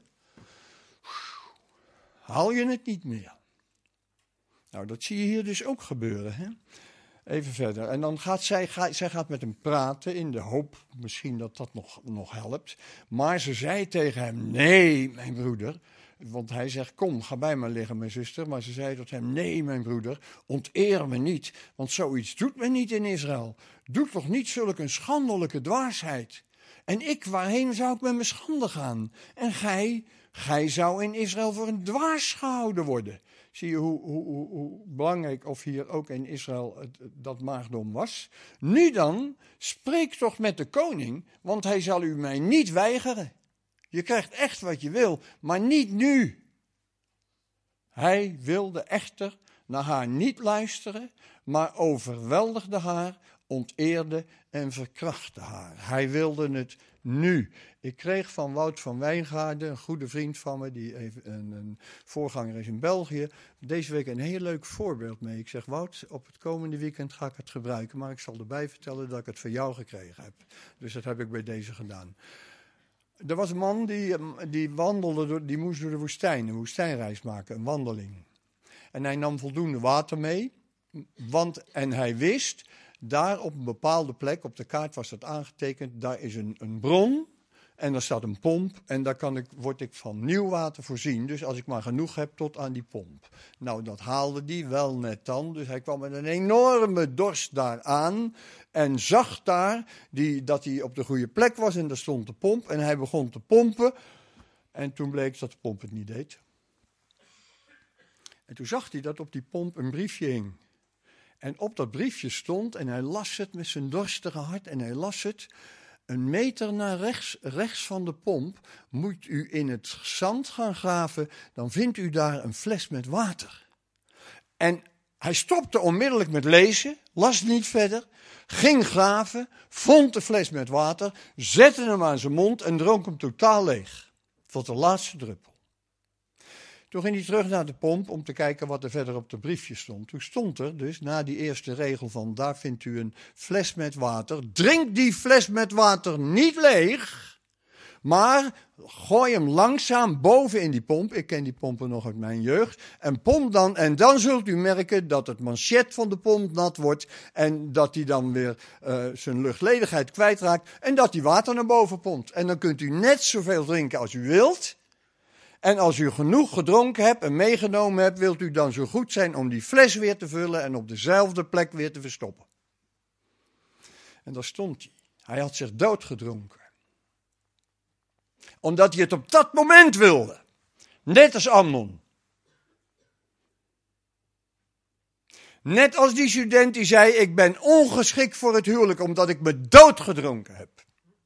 haal je het niet meer. Nou, dat zie je hier dus ook gebeuren. Hè? Even verder. En dan gaat zij, ga, zij gaat met hem praten in de hoop misschien dat dat nog, nog helpt. Maar ze zei tegen hem, nee, mijn broeder. Want hij zegt, kom, ga bij me liggen, mijn zuster. Maar ze zei tot hem, nee, mijn broeder, onteer me niet. Want zoiets doet men niet in Israël. Doe toch niet zulk een schandelijke dwaasheid. En ik, waarheen zou ik met mijn schande gaan? En gij, gij zou in Israël voor een dwaas gehouden worden. Zie je hoe, hoe, hoe, hoe belangrijk of hier ook in Israël het, dat maagdom was? Nu dan, spreek toch met de koning, want hij zal u mij niet weigeren. Je krijgt echt wat je wil, maar niet nu. Hij wilde echter naar haar niet luisteren, maar overweldigde haar, onteerde en verkrachtte haar. Hij wilde het nu. Ik kreeg van Wout van Wijngaarden, een goede vriend van me, die even een, een voorganger is in België, deze week een heel leuk voorbeeld mee. Ik zeg, Wout, op het komende weekend ga ik het gebruiken, maar ik zal erbij vertellen dat ik het van jou gekregen heb. Dus dat heb ik bij deze gedaan. Er was een man die, die wandelde, door, die moest door de woestijn, een woestijnreis maken, een wandeling. En hij nam voldoende water mee, want, en hij wist, daar op een bepaalde plek, op de kaart was dat aangetekend, daar is een, een bron en daar staat een pomp en daar kan ik, word ik van nieuw water voorzien. Dus als ik maar genoeg heb tot aan die pomp. Nou, dat haalde die wel net dan, dus hij kwam met een enorme dorst daar aan en zag daar die, dat hij op de goede plek was en daar stond de pomp en hij begon te pompen en toen bleek dat de pomp het niet deed. En toen zag hij dat op die pomp een briefje hing. En op dat briefje stond, en hij las het met zijn dorstige hart, en hij las het, een meter naar rechts, rechts van de pomp moet u in het zand gaan graven, dan vindt u daar een fles met water. En hij stopte onmiddellijk met lezen, las niet verder, ging graven, vond de fles met water, zette hem aan zijn mond en dronk hem totaal leeg, tot de laatste druppel. Toen ging hij terug naar de pomp om te kijken wat er verder op de briefje stond. Toen stond er dus na die eerste regel van daar vindt u een fles met water. Drink die fles met water niet leeg, maar gooi hem langzaam boven in die pomp. Ik ken die pompen nog uit mijn jeugd. En pomp dan en dan zult u merken dat het manchet van de pomp nat wordt en dat hij dan weer uh, zijn luchtledigheid kwijtraakt en dat die water naar boven pompt. En dan kunt u net zoveel drinken als u wilt. En als u genoeg gedronken hebt en meegenomen hebt, wilt u dan zo goed zijn om die fles weer te vullen en op dezelfde plek weer te verstoppen. En daar stond hij. Hij had zich doodgedronken. Omdat hij het op dat moment wilde. Net als Amnon. Net als die student die zei, ik ben ongeschikt voor het huwelijk omdat ik me doodgedronken heb.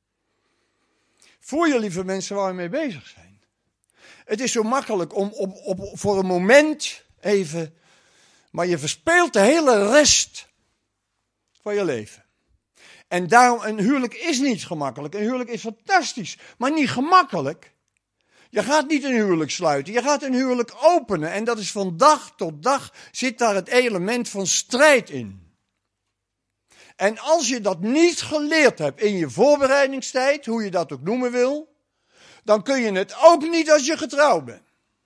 Voel je, lieve mensen, waar we mee bezig zijn? Het is zo makkelijk om op, op, voor een moment even, maar je verspeelt de hele rest van je leven. En daarom, een huwelijk is niet gemakkelijk. Een huwelijk is fantastisch, maar niet gemakkelijk. Je gaat niet een huwelijk sluiten, je gaat een huwelijk openen. En dat is van dag tot dag zit daar het element van strijd in. En als je dat niet geleerd hebt in je voorbereidingstijd, hoe je dat ook noemen wil, dan kun je het ook niet als je getrouwd bent.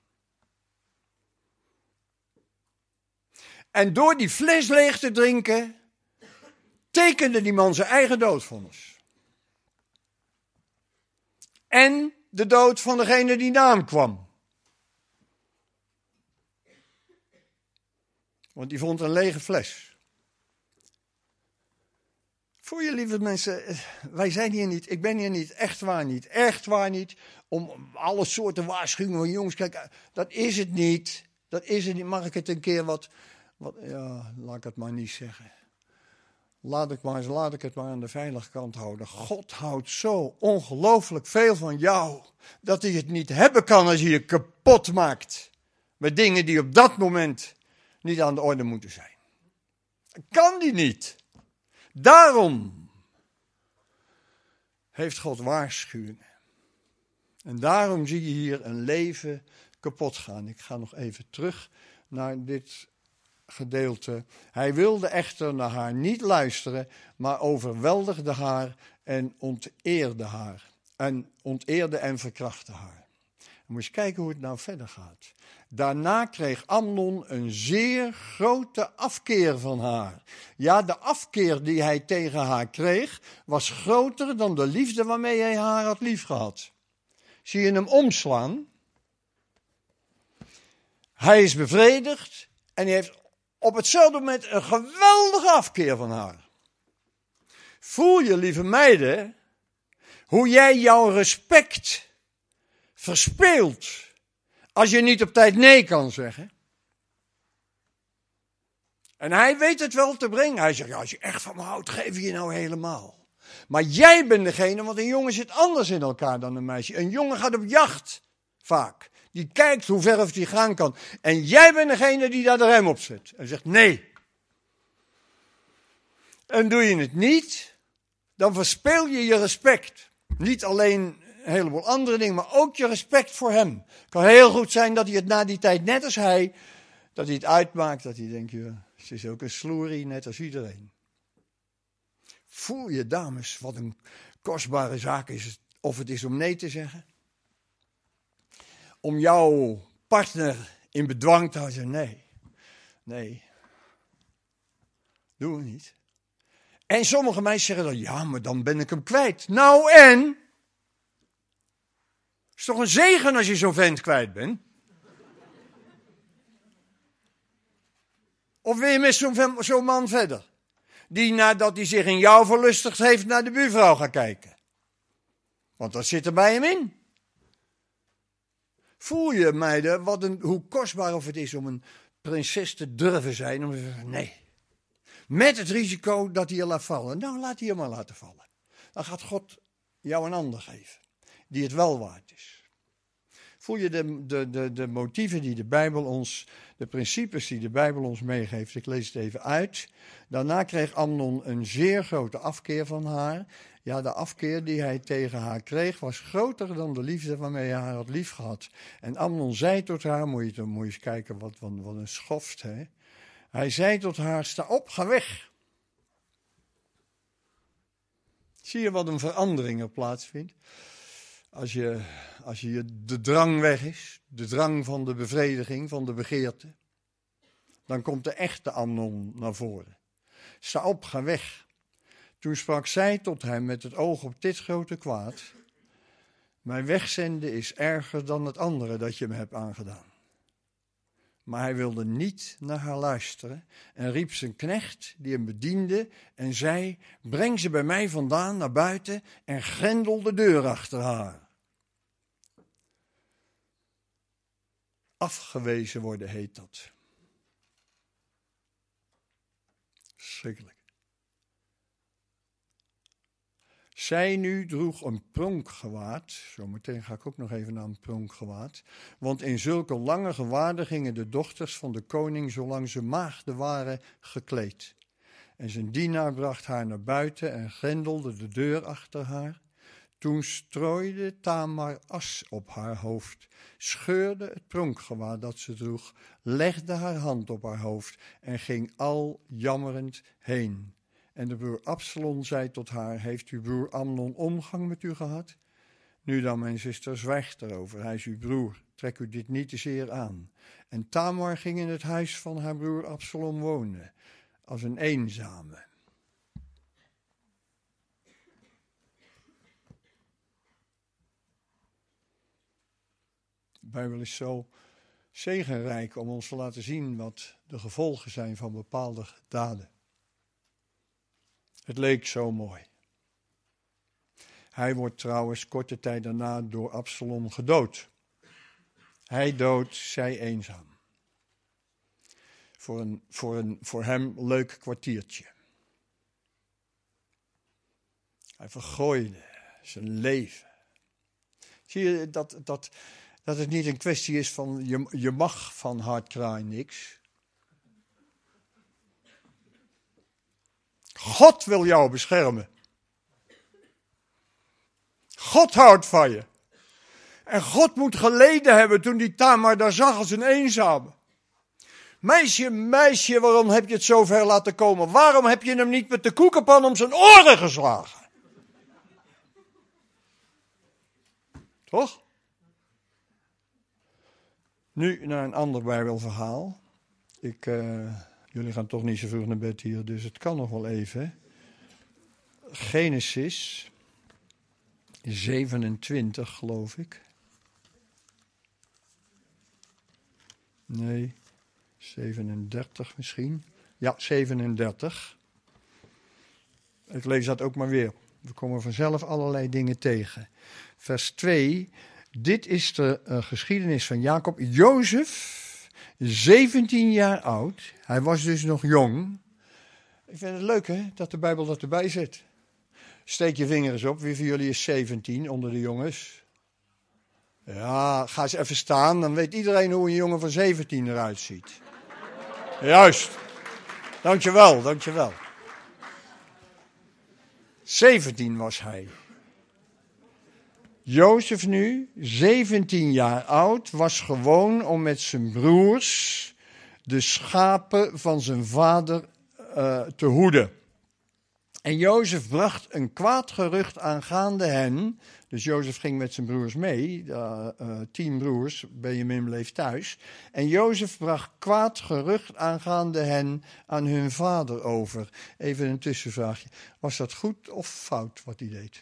En door die fles leeg te drinken, tekende die man zijn eigen doodvonnis. En de dood van degene die na hem kwam. Want die vond een lege fles. Voor je lieve mensen, wij zijn hier niet, ik ben hier niet, echt waar niet, echt waar niet, om alle soorten waarschuwingen van jongens, kijk, dat is het niet, dat is het niet, mag ik het een keer wat, wat ja, laat ik het maar niet zeggen. Laat ik, maar, laat ik het maar aan de veilige kant houden. God houdt zo ongelooflijk veel van jou, dat hij het niet hebben kan als hij je kapot maakt, met dingen die op dat moment niet aan de orde moeten zijn. Dat kan die niet. Daarom heeft God waarschuwingen. En daarom zie je hier een leven kapot gaan. Ik ga nog even terug naar dit gedeelte. Hij wilde echter naar haar niet luisteren, maar overweldigde haar en onteerde haar. En onteerde en verkrachtte haar. Dan moet je kijken hoe het nou verder gaat. Daarna kreeg Amnon een zeer grote afkeer van haar. Ja, de afkeer die hij tegen haar kreeg, was groter dan de liefde waarmee hij haar had liefgehad. Zie je hem omslaan? Hij is bevredigd en hij heeft op hetzelfde moment een geweldige afkeer van haar. Voel je, lieve meiden, hoe jij jouw respect verspeelt als je niet op tijd nee kan zeggen. En hij weet het wel te brengen. Hij zegt, ja, als je echt van me houdt, geef je je nou helemaal. Maar jij bent degene, want een jongen zit anders in elkaar dan een meisje. Een jongen gaat op jacht, vaak. Die kijkt hoe ver of die gaan kan. En jij bent degene die daar de rem op zet. En zegt nee. En doe je het niet, dan verspeel je je respect. Niet alleen een heleboel andere dingen, maar ook je respect voor hem. Het kan heel goed zijn dat hij het na die tijd, net als hij, dat hij het uitmaakt. Dat hij denkt, ja, het is ook een sloerie, net als iedereen. Voel je, dames, wat een kostbare zaak is het, of het is om nee te zeggen. Om jouw partner in bedwang te houden. Nee, nee, doen we niet. En sommige meisjes zeggen dan, ja, maar dan ben ik hem kwijt. Nou en? Het is toch een zegen als je zo'n vent kwijt bent? Of wil je met zo'n, zo'n man verder? Die nadat hij zich in jou verlustigd heeft naar de buurvrouw gaat kijken. Want dat zit er bij hem in. Voel je, meiden, wat een, hoe kostbaar of het is om een prinses te durven zijn. Om te zeggen, nee. Met het risico dat hij je laat vallen. Nou, laat hij je maar laten vallen. Dan gaat God jou een ander geven. Die het wel waard is. Voel je de, de, de, de motieven die de Bijbel ons, de principes die de Bijbel ons meegeeft. Ik lees het even uit. Daarna kreeg Amnon een zeer grote afkeer van haar. Ja, de afkeer die hij tegen haar kreeg was groter dan de liefde waarmee hij haar had liefgehad. En Amnon zei tot haar, moet je, moet je eens kijken wat, wat, wat een schoft, hè. Hij zei tot haar, sta op, ga weg. Zie je wat een verandering er plaatsvindt? Als je, als je de drang weg is, de drang van de bevrediging, van de begeerte, dan komt de echte Amnon naar voren. Sta op, ga weg. Toen sprak zij tot hem met het oog op dit grote kwaad. Mijn wegzenden is erger dan het andere dat je me hebt aangedaan. Maar hij wilde niet naar haar luisteren en riep zijn knecht die hem bediende en zei, breng ze bij mij vandaan naar buiten en grendel de deur achter haar. Afgewezen worden heet dat. Schrikkelijk. Zij nu droeg een pronkgewaad. Zometeen ga ik ook nog even naar een pronkgewaad. Want in zulke lange gewaden gingen de dochters van de koning, zolang ze maagden waren, gekleed. En zijn dienaar bracht haar naar buiten en grendelde de deur achter haar. Toen strooide Tamar as op haar hoofd, scheurde het pronkgewaad dat ze droeg, legde haar hand op haar hoofd en ging al jammerend heen. En de broer Absalom zei tot haar, heeft uw broer Amnon omgang met u gehad? Nu dan, mijn zuster, zwijgt erover, hij is uw broer, trek u dit niet te zeer aan. En Tamar ging in het huis van haar broer Absalom wonen, als een eenzame. Bijbel is zo zegenrijk om ons te laten zien wat de gevolgen zijn van bepaalde daden. Het leek zo mooi. Hij wordt trouwens korte tijd daarna door Absalom gedood. Hij dood, zij eenzaam. Voor, een, voor, een, voor hem leuk kwartiertje. Hij vergooide zijn leven. Zie je dat, dat, dat het niet een kwestie is van je, je mag van hardkraai niks. God wil jou beschermen. God houdt van je. En God moet geleden hebben toen die Tamar daar zag als een eenzame. Meisje, meisje, waarom heb je het zo ver laten komen? Waarom heb je hem niet met de koekenpan om zijn oren geslagen? Toch? Nu naar een ander Bijbelverhaal. Ik, uh, jullie gaan toch niet zo vroeg naar bed hier, dus het kan nog wel even. Genesis zevenentwintig, geloof ik. Nee, zevenendertig misschien. Ja, zevenendertig. Ik lees dat ook maar weer. We komen vanzelf allerlei dingen tegen. Vers twee. Dit is de uh, geschiedenis van Jacob. Jozef, zeventien jaar oud. Hij was dus nog jong. Ik vind het leuk, hè, dat de Bijbel dat erbij zet. Steek je vingers op. Wie van jullie is zeventien onder de jongens? Ja, ga eens even staan. Dan weet iedereen hoe een jongen van zeventien eruit ziet. Juist. Dankjewel, dankjewel. zeventien was hij. Jozef nu, zeventien jaar oud, was gewoon om met zijn broers de schapen van zijn vader uh, te hoeden. En Jozef bracht een kwaad gerucht aangaande hen. Dus Jozef ging met zijn broers mee, uh, uh, tien broers, Benjamin bleef thuis. En Jozef bracht kwaad gerucht aangaande hen aan hun vader over. Even een tussenvraagje. Was dat goed of fout wat hij deed?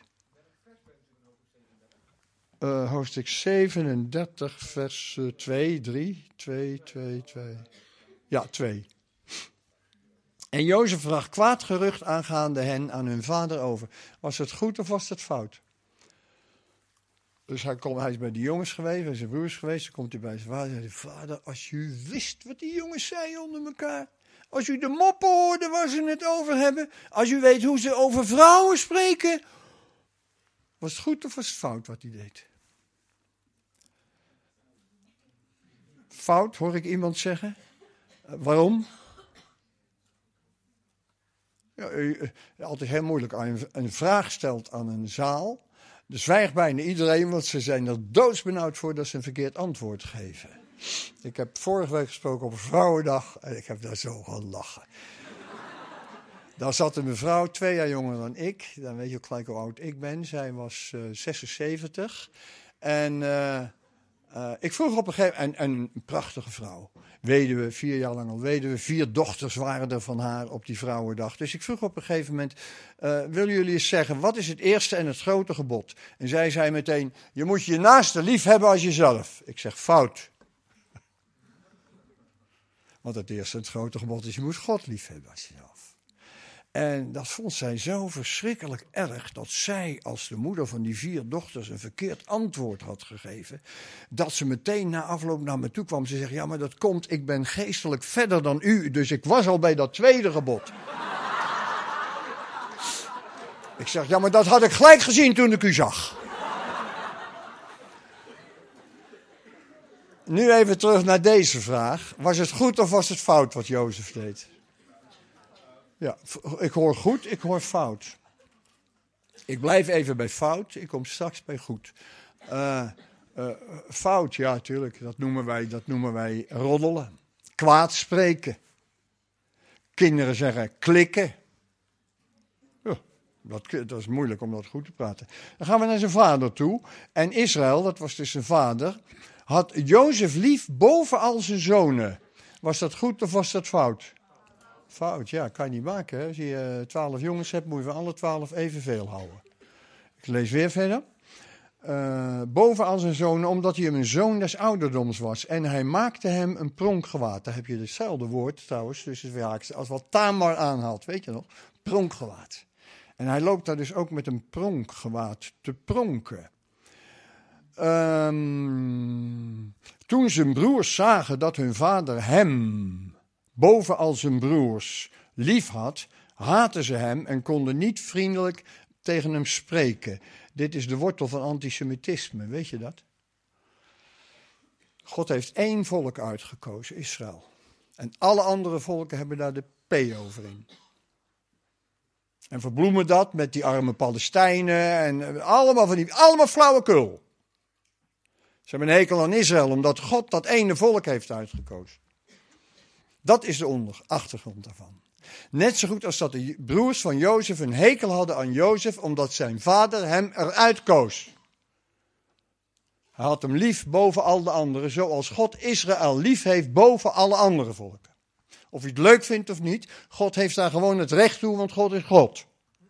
Uh, hoofdstuk zevenendertig, vers uh, twee, drie, twee, twee, twee. Ja, twee. En Jozef bracht kwaad gerucht aangaande hen aan hun vader over. Was het goed of was het fout? Dus hij, kon, hij is bij die jongens geweest, bij zijn broers geweest. Dan komt hij bij zijn vader en zei: vader, als u wist wat die jongens zeiden onder elkaar. Als u de moppen hoorde waar ze het over hebben. Als u weet hoe ze over vrouwen spreken. Was het goed of was het fout wat hij deed? Fout, hoor ik iemand zeggen. Uh, waarom? Ja, uh, uh, altijd heel moeilijk. Als je een vraag stelt aan een zaal. Er zwijgt bijna iedereen, want ze zijn er doodsbenauwd voor dat ze een verkeerd antwoord geven. Ik heb vorige week gesproken op een vrouwendag en ik heb daar zo gaan lachen. Daar zat een mevrouw, twee jaar jonger dan ik. Dan weet je ook gelijk hoe oud ik ben. Zij was uh, zesenzeventig. En uh, uh, ik vroeg op een gegeven moment, en, en een prachtige vrouw. Weduwe, vier jaar lang al weduwe. Vier dochters waren er van haar op die vrouwendag. Dus ik vroeg op een gegeven moment, uh, willen jullie eens zeggen, wat is het eerste en het grote gebod? En zij zei meteen, je moet je naaste lief hebben als jezelf. Ik zeg, fout. Want het eerste en het grote gebod is, je moet God lief hebben als jezelf. En dat vond zij zo verschrikkelijk erg, dat zij als de moeder van die vier dochters een verkeerd antwoord had gegeven, dat ze meteen na afloop naar me toe kwam. Ze zegt, ja, maar dat komt, ik ben geestelijk verder dan u, dus ik was al bij dat tweede gebod. Ik zeg, ja, maar dat had ik gelijk gezien toen ik u zag. Nu even terug naar deze vraag. Was het goed of was het fout wat Jozef deed? Ja, ik hoor goed, ik hoor fout. Ik blijf even bij fout, ik kom straks bij goed. Uh, uh, fout, ja, natuurlijk, dat noemen wij, dat noemen wij roddelen. Kwaad spreken. Kinderen zeggen klikken. Ja, dat, dat is moeilijk om dat goed te praten. Dan gaan we naar zijn vader toe. En Israël, dat was dus zijn vader, had Jozef lief boven al zijn zonen. Was dat goed of was dat fout? Fout, ja, kan je niet maken. Hè? Als je twaalf jongens hebt, moet je van alle twaalf evenveel houden. Ik lees weer verder. uh, boven al zijn zonen, omdat hij hem een zoon des ouderdoms was. En hij maakte hem een pronkgewaad. Daar heb je hetzelfde woord trouwens, dus als wat Tamar aanhaalt, weet je nog? Pronkgewaad. En hij loopt daar dus ook met een pronkgewaad te pronken. Um, toen zijn broers zagen dat hun vader hem boven al zijn broers lief had, haatten ze hem en konden niet vriendelijk tegen hem spreken. Dit is de wortel van antisemitisme, weet je dat? God heeft één volk uitgekozen, Israël. En alle andere volken hebben daar de P over in. En verbloemen dat met die arme Palestijnen en allemaal van die, allemaal flauwekul. Ze hebben een hekel aan Israël, omdat God dat ene volk heeft uitgekozen. Dat is de onder, achtergrond daarvan. Net zo goed als dat de broers van Jozef een hekel hadden aan Jozef, omdat zijn vader hem eruit koos. Hij had hem lief boven al de anderen, zoals God Israël lief heeft boven alle andere volken. Of je het leuk vindt of niet, God heeft daar gewoon het recht toe, want God is God.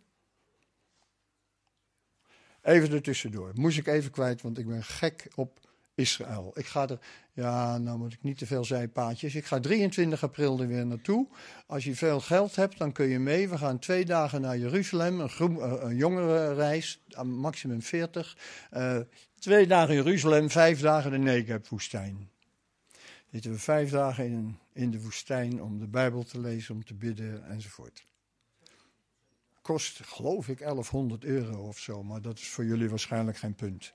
Even ertussendoor. Moest ik even kwijt, want ik ben gek op Israël. Ik ga er, ja, nou moet ik niet te veel zijpaadjes. Ik ga drieëntwintig april er weer naartoe. Als je veel geld hebt, dan kun je mee. We gaan twee dagen naar Jeruzalem, een, groep, een jongerenreis, maximum veertig. Uh, twee dagen Jeruzalem, vijf dagen de Negeb-woestijn. Zitten we vijf dagen in, in de woestijn om de Bijbel te lezen, om te bidden enzovoort. Kost, geloof ik, elfhonderd euro of zo, maar dat is voor jullie waarschijnlijk geen punt.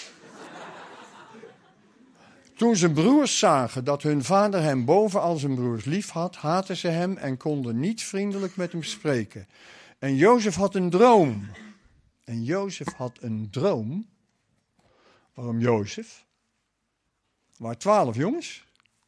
Toen zijn broers zagen dat hun vader hem boven al zijn broers lief had, haatten ze hem en konden niet vriendelijk met hem spreken. En Jozef had een droom. En Jozef had een droom. Waarom Jozef? Er waren twaalf jongens.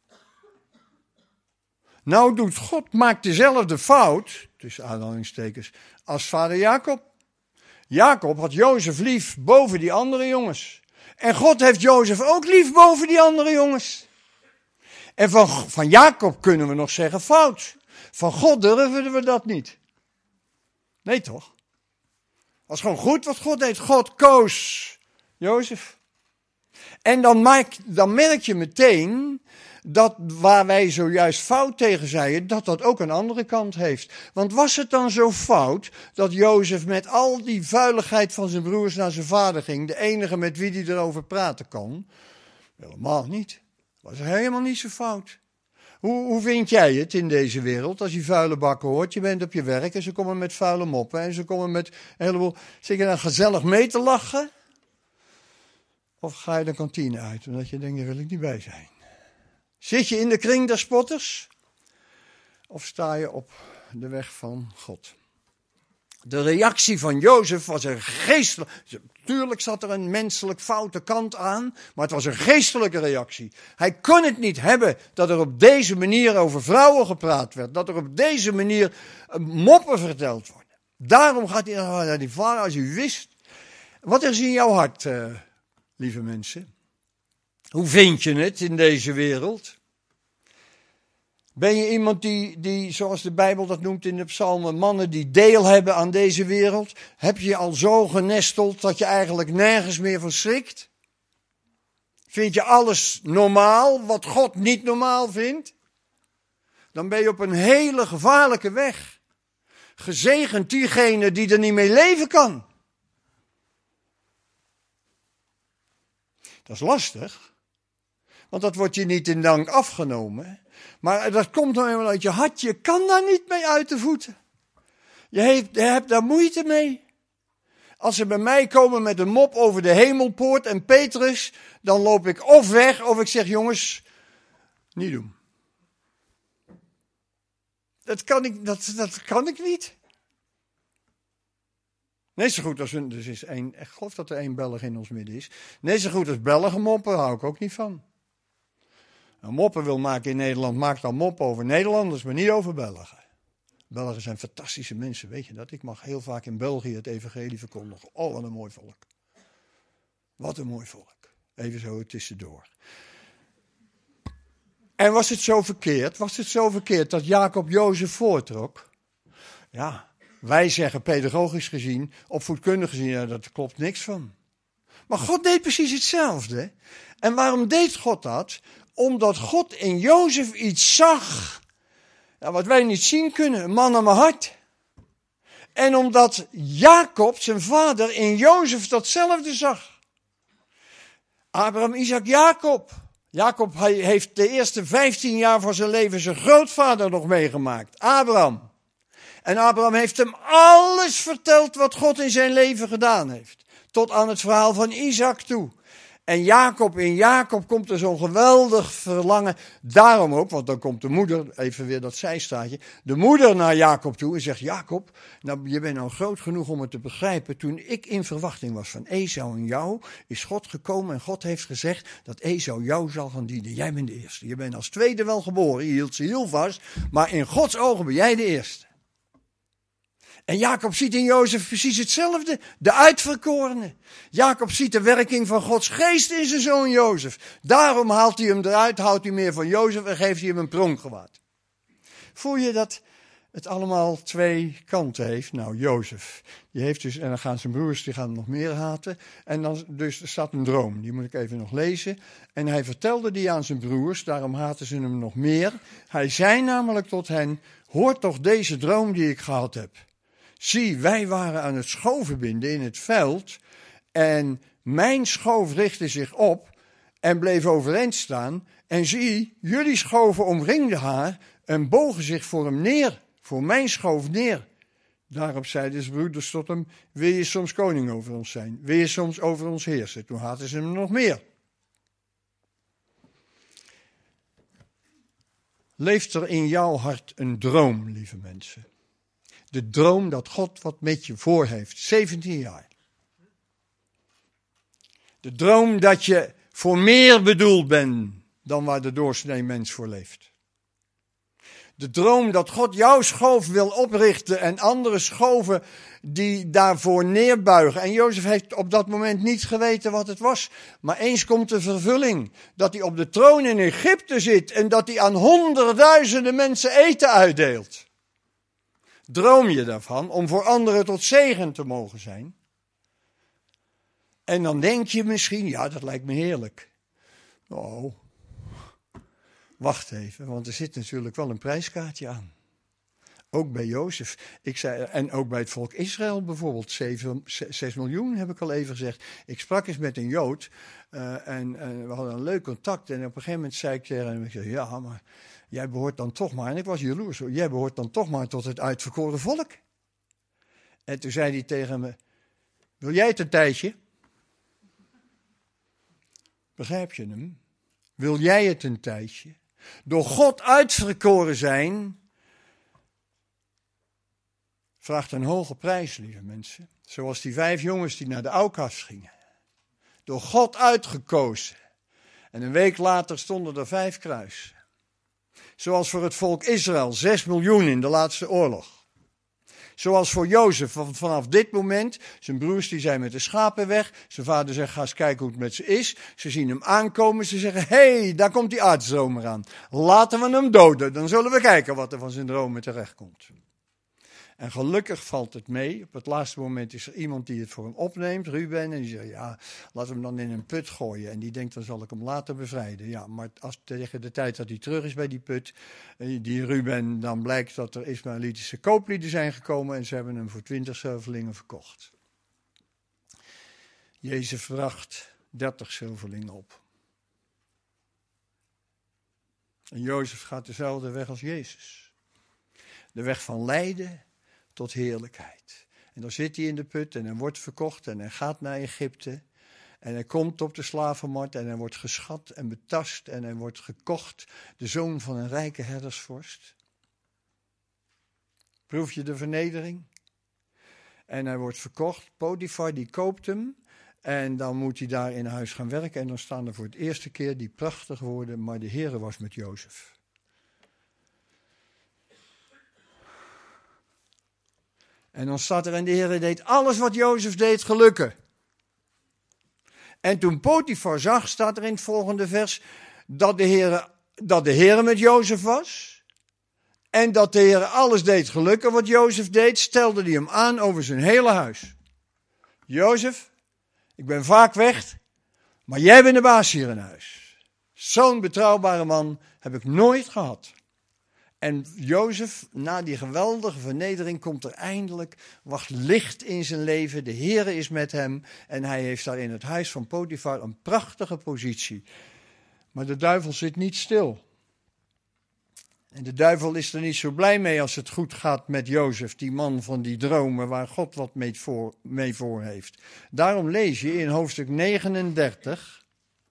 Nou doet God, maakt dezelfde fout, tussen aanhalingstekens, als vader Jacob. Jacob had Jozef lief boven die andere jongens. En God heeft Jozef ook lief boven die andere jongens. En van, van Jacob kunnen we nog zeggen fout. Van God durven we dat niet. Nee toch? Het was gewoon goed wat God deed. God koos Jozef. En dan, maak, dan merk je meteen dat waar wij zojuist fout tegen zeiden, dat dat ook een andere kant heeft. Want was het dan zo fout dat Jozef met al die vuiligheid van zijn broers naar zijn vader ging, de enige met wie hij erover praten kon? Helemaal niet. Was helemaal niet zo fout. Hoe, hoe vind jij het in deze wereld als je vuile bakken hoort? Je bent op je werk en ze komen met vuile moppen en ze komen met een heleboel, zit je dan gezellig mee te lachen? Of ga je de kantine uit omdat je denkt, daar wil ik niet bij zijn? Zit je in de kring der spotters? Of sta je op de weg van God? De reactie van Jozef was een geestelijke. Tuurlijk zat er een menselijk foute kant aan, maar het was een geestelijke reactie. Hij kon het niet hebben dat er op deze manier over vrouwen gepraat werd. Dat er op deze manier moppen verteld worden. Daarom gaat hij naar die vader, als u wist. Wat is in jouw hart, uh, lieve mensen? Hoe vind je het in deze wereld? Ben je iemand die, die, zoals de Bijbel dat noemt in de psalmen, mannen die deel hebben aan deze wereld? Heb je al zo genesteld dat je eigenlijk nergens meer van schrikt? Vind je alles normaal, wat God niet normaal vindt? Dan ben je op een hele gevaarlijke weg. Gezegend diegene die er niet mee leven kan. Dat is lastig. Want dat wordt je niet in dank afgenomen. Maar dat komt nou eenmaal uit je hart. Je kan daar niet mee uit de voeten. Je, heeft, je hebt daar moeite mee. Als ze bij mij komen met een mop over de hemelpoort en Petrus, dan loop ik of weg of ik zeg, jongens, niet doen. Dat kan ik, dat, dat kan ik niet. Net zo goed als een, dus is één, ik geloof dat er één Belg in ons midden is. Net zo goed als Belgen moppen, hou ik ook niet van. Een moppen wil maken in Nederland, maakt dan mop over Nederlanders, maar niet over Belgen. Belgen zijn fantastische mensen, weet je dat? Ik mag heel vaak in België het evangelie verkondigen. Oh, wat een mooi volk. Wat een mooi volk. Even zo tussendoor. En was het zo verkeerd? Was het zo verkeerd dat Jacob Jozef voortrok? Ja, wij zeggen pedagogisch gezien, opvoedkundig gezien, ja, daar klopt niks van. Maar God deed precies hetzelfde. En waarom deed God dat? Omdat God in Jozef iets zag, ja, wat wij niet zien kunnen, een man aan mijn hart. En omdat Jacob, zijn vader, in Jozef datzelfde zag. Abraham, Isaac, Jacob. Jacob hij heeft de eerste vijftien jaar van zijn leven zijn grootvader nog meegemaakt. Abraham. En Abraham heeft hem alles verteld wat God in zijn leven gedaan heeft. Tot aan het verhaal van Isaac toe. En Jacob, in Jacob komt er zo'n geweldig verlangen. Daarom ook, want dan komt de moeder, even weer dat zijstaatje. De moeder naar Jacob toe en zegt, Jacob, nou, je bent nou groot genoeg om het te begrijpen. Toen ik in verwachting was van Esau en jou, is God gekomen en God heeft gezegd dat Esau jou zal gaan dienen. Jij bent de eerste. Je bent als tweede wel geboren, je hield ze heel vast. Maar in Gods ogen ben jij de eerste. En Jacob ziet in Jozef precies hetzelfde, de uitverkorene. Jacob ziet de werking van Gods geest in zijn zoon Jozef. Daarom haalt hij hem eruit, houdt hij meer van Jozef en geeft hij hem een pronkgewaad. Voel je dat het allemaal twee kanten heeft? Nou, Jozef, die heeft dus, en dan gaan zijn broers, die gaan hem nog meer haten. En dan dus er staat een droom, die moet ik even nog lezen. En hij vertelde die aan zijn broers, daarom haten ze hem nog meer. Hij zei namelijk tot hen, hoor toch deze droom die ik gehad heb. Zie, wij waren aan het schoven binden in het veld en mijn schoof richtte zich op en bleef overeind staan. En zie, jullie schoven omringden haar en bogen zich voor hem neer, voor mijn schoof neer. Daarop zeiden zijn broeders tot hem, wil je soms koning over ons zijn? Wil je soms over ons heersen? Toen haten ze hem nog meer. Leeft er in jouw hart een droom, lieve mensen? De droom dat God wat met je voor heeft. zeventien jaar. De droom dat je voor meer bedoeld bent dan waar de doorsnee mens voor leeft. De droom dat God jouw schoof wil oprichten en andere schoven die daarvoor neerbuigen. En Jozef heeft op dat moment niet geweten wat het was. Maar eens komt de vervulling dat hij op de troon in Egypte zit en dat hij aan honderdduizenden mensen eten uitdeelt. Droom je daarvan om voor anderen tot zegen te mogen zijn? En dan denk je misschien, ja, dat lijkt me heerlijk. Oh, wacht even, want er zit natuurlijk wel een prijskaartje aan. Ook bij Jozef. Ik zei, en ook bij het volk Israël bijvoorbeeld, zes miljoen heb ik al even gezegd. Ik sprak eens met een Jood uh, en uh, we hadden een leuk contact. En op een gegeven moment zei ik tegen hem, ik zei, ja, maar jij behoort dan toch maar, en ik was jaloers, jij behoort dan toch maar tot het uitverkoren volk. En toen zei hij tegen me, wil jij het een tijdje? Begrijp je hem? Wil jij het een tijdje? Door God uitverkoren zijn, vraagt een hoge prijs, lieve mensen. Zoals die vijf jongens die naar de Aukas gingen. Door God uitgekozen. En een week later stonden er vijf kruisen. Zoals voor het volk Israël, zes miljoen in de laatste oorlog. Zoals voor Jozef, vanaf dit moment, zijn broers die zijn met de schapen weg. Zijn vader zegt, ga eens kijken hoe het met ze is. Ze zien hem aankomen, ze zeggen, hé, hey, daar komt die aartsdromer aan. Laten we hem doden, dan zullen we kijken wat er van zijn dromen terechtkomt. En gelukkig valt het mee. Op het laatste moment is er iemand die het voor hem opneemt, Ruben. En die zegt, ja, laten we hem dan in een put gooien. En die denkt, dan zal ik hem later bevrijden. Ja, maar als tegen de tijd dat hij terug is bij die put, die Ruben, dan blijkt dat er Ismaëlitische kooplieden zijn gekomen. En ze hebben hem voor twintig zilverlingen verkocht. Jezus bracht dertig zilverlingen op. En Jozef gaat dezelfde weg als Jezus. De weg van lijden tot heerlijkheid. En dan zit hij in de put en hij wordt verkocht en hij gaat naar Egypte. En hij komt op de slavenmarkt en hij wordt geschat en betast en hij wordt gekocht. De zoon van een rijke herdersvorst. Proef je de vernedering? En hij wordt verkocht. Potifar die koopt hem. En dan moet hij daar in huis gaan werken. En dan staan er voor het eerste keer die prachtige woorden, maar de Heere was met Jozef. En dan staat er, en de Heere deed alles wat Jozef deed gelukken. En toen Potifar zag, staat er in het volgende vers, dat de Heere, dat de Heere met Jozef was. En dat de Heere alles deed gelukken wat Jozef deed, stelde hij hem aan over zijn hele huis. Jozef, Ik ben vaak weg, maar jij bent de baas hier in huis. Zo'n betrouwbare man heb ik nooit gehad. En Jozef, na die geweldige vernedering, komt er eindelijk wat licht in zijn leven. De Heere is met hem en hij heeft daar in het huis van Potifar een prachtige positie. Maar de duivel zit niet stil. En de duivel is er niet zo blij mee als het goed gaat met Jozef, die man van die dromen waar God wat mee voor, mee voor heeft. Daarom lees je in hoofdstuk negenendertig,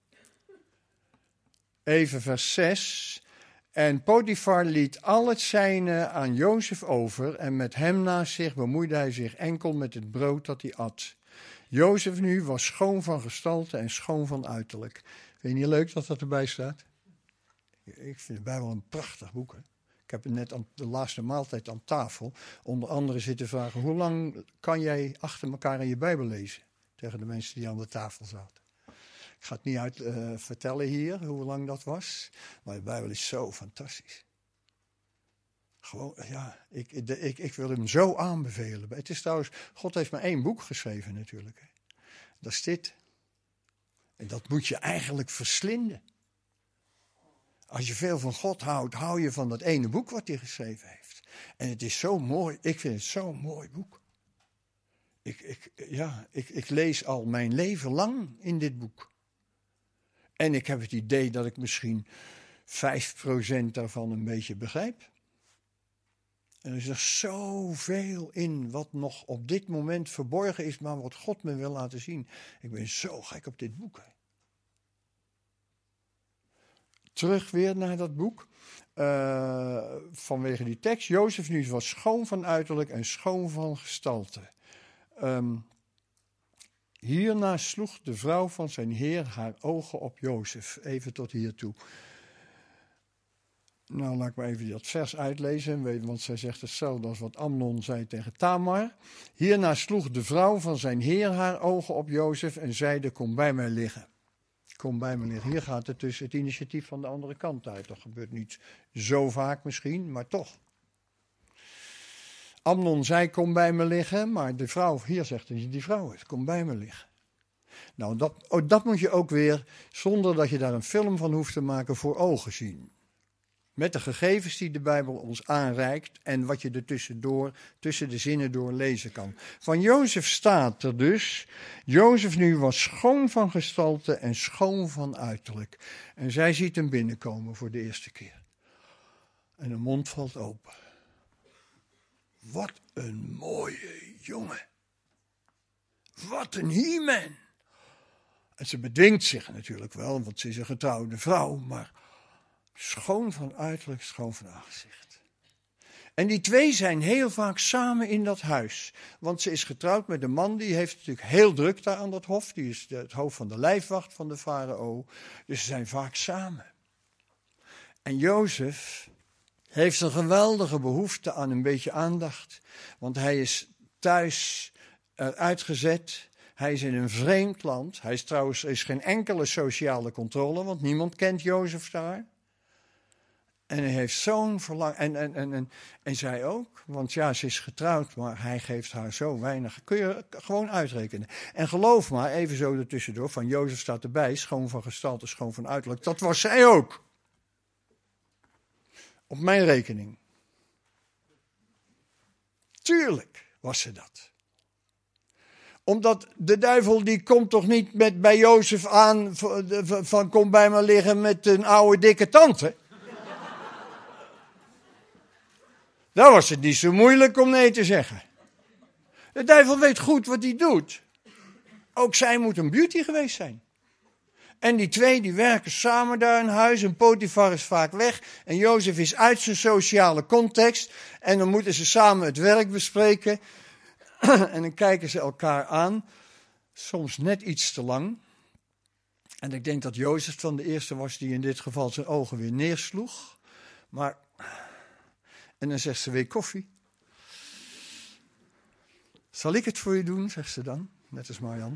even vers zes... En Potifar liet al het zijne aan Jozef over en met hem naast zich bemoeide hij zich enkel met het brood dat hij at. Jozef nu was schoon van gestalte en schoon van uiterlijk. Vind je niet leuk dat dat erbij staat? Ik vind de Bijbel een prachtig boek. Hè? Ik heb het net aan de laatste maaltijd aan tafel onder andere zitten vragen: hoe lang kan jij achter elkaar in je Bijbel lezen? Tegen de mensen die aan de tafel zaten. Ik ga het niet uit uh, vertellen hier, hoe lang dat was. Maar de Bijbel is zo fantastisch. Gewoon, ja, ik, de, ik, ik wil hem zo aanbevelen. Het is trouwens, God heeft maar één boek geschreven natuurlijk. Hè. Dat is dit. En dat moet je eigenlijk verslinden. Als je veel van God houdt, hou je van dat ene boek wat hij geschreven heeft. En het is zo mooi, ik vind het zo'n mooi boek. Ik, ik, ja, ik, ik lees al mijn leven lang in dit boek. En ik heb het idee dat ik misschien vijf procent daarvan een beetje begrijp. En er is nog zoveel in wat nog op dit moment verborgen is, maar wat God me wil laten zien. Ik ben zo gek op dit boek. Hè. Terug weer naar dat boek. Uh, vanwege die tekst. Jozef nu was schoon van uiterlijk en schoon van gestalte. Um, Hierna sloeg de vrouw van zijn heer haar ogen op Jozef. Even tot hiertoe. Nou, laat ik maar even dat vers uitlezen, want zij zegt hetzelfde als wat Amnon zei tegen Tamar. Hierna sloeg de vrouw van zijn heer haar ogen op Jozef en zeide: kom bij mij liggen. Kom bij me liggen. Hier gaat het dus het initiatief van de andere kant uit. Dat gebeurt niet zo vaak misschien, maar toch. Amnon zei: kom bij me liggen, maar de vrouw, hier zegt hij, die vrouw is, kom bij me liggen. Nou, dat, oh, dat moet je ook weer, zonder dat je daar een film van hoeft te maken, voor ogen zien. Met de gegevens die de Bijbel ons aanreikt en wat je er tussendoor, tussen de zinnen door lezen kan. Van Jozef staat er dus: Jozef nu was schoon van gestalte en schoon van uiterlijk. En zij ziet hem binnenkomen voor de eerste keer. En de mond valt open. Wat een mooie jongen. Wat een he-man. En ze bedwingt zich natuurlijk wel, want ze is een getrouwde vrouw, maar schoon van uiterlijk, schoon van aangezicht. En die twee zijn heel vaak samen in dat huis. Want ze is getrouwd met een man, die heeft natuurlijk heel druk daar aan dat hof. Die is het hoofd van de lijfwacht van de farao. Dus ze zijn vaak samen. En Jozef heeft een geweldige behoefte aan een beetje aandacht. Want hij is thuis eruit gezet. Hij is in een vreemd land. Hij is trouwens, er is geen enkele sociale controle, want niemand kent Jozef daar. En hij heeft zo'n verlangen. En, en, en, en, en zij ook. Want ja, ze is getrouwd, maar hij geeft haar zo weinig. Kun je gewoon uitrekenen. En geloof maar, even zo ertussendoor, van Jozef staat erbij, schoon van gestalte, schoon van uiterlijk. Dat was zij ook. Op mijn rekening. Tuurlijk was ze dat. Omdat de duivel die komt toch niet met bij Jozef aan van, van kom bij me liggen met een oude dikke tante. Daar was het niet zo moeilijk om nee te zeggen. De duivel weet goed wat hij doet. Ook zij moet een beauty geweest zijn. En die twee die werken samen daar in huis. En Potifar is vaak weg. En Jozef is uit zijn sociale context. En dan moeten ze samen het werk bespreken. En dan kijken ze elkaar aan. Soms net iets te lang. En ik denk dat Jozef van de eerste was die in dit geval zijn ogen weer neersloeg. Maar... En dan zegt ze: weer koffie. Zal ik het voor je doen, zegt ze dan. Net als Marjan.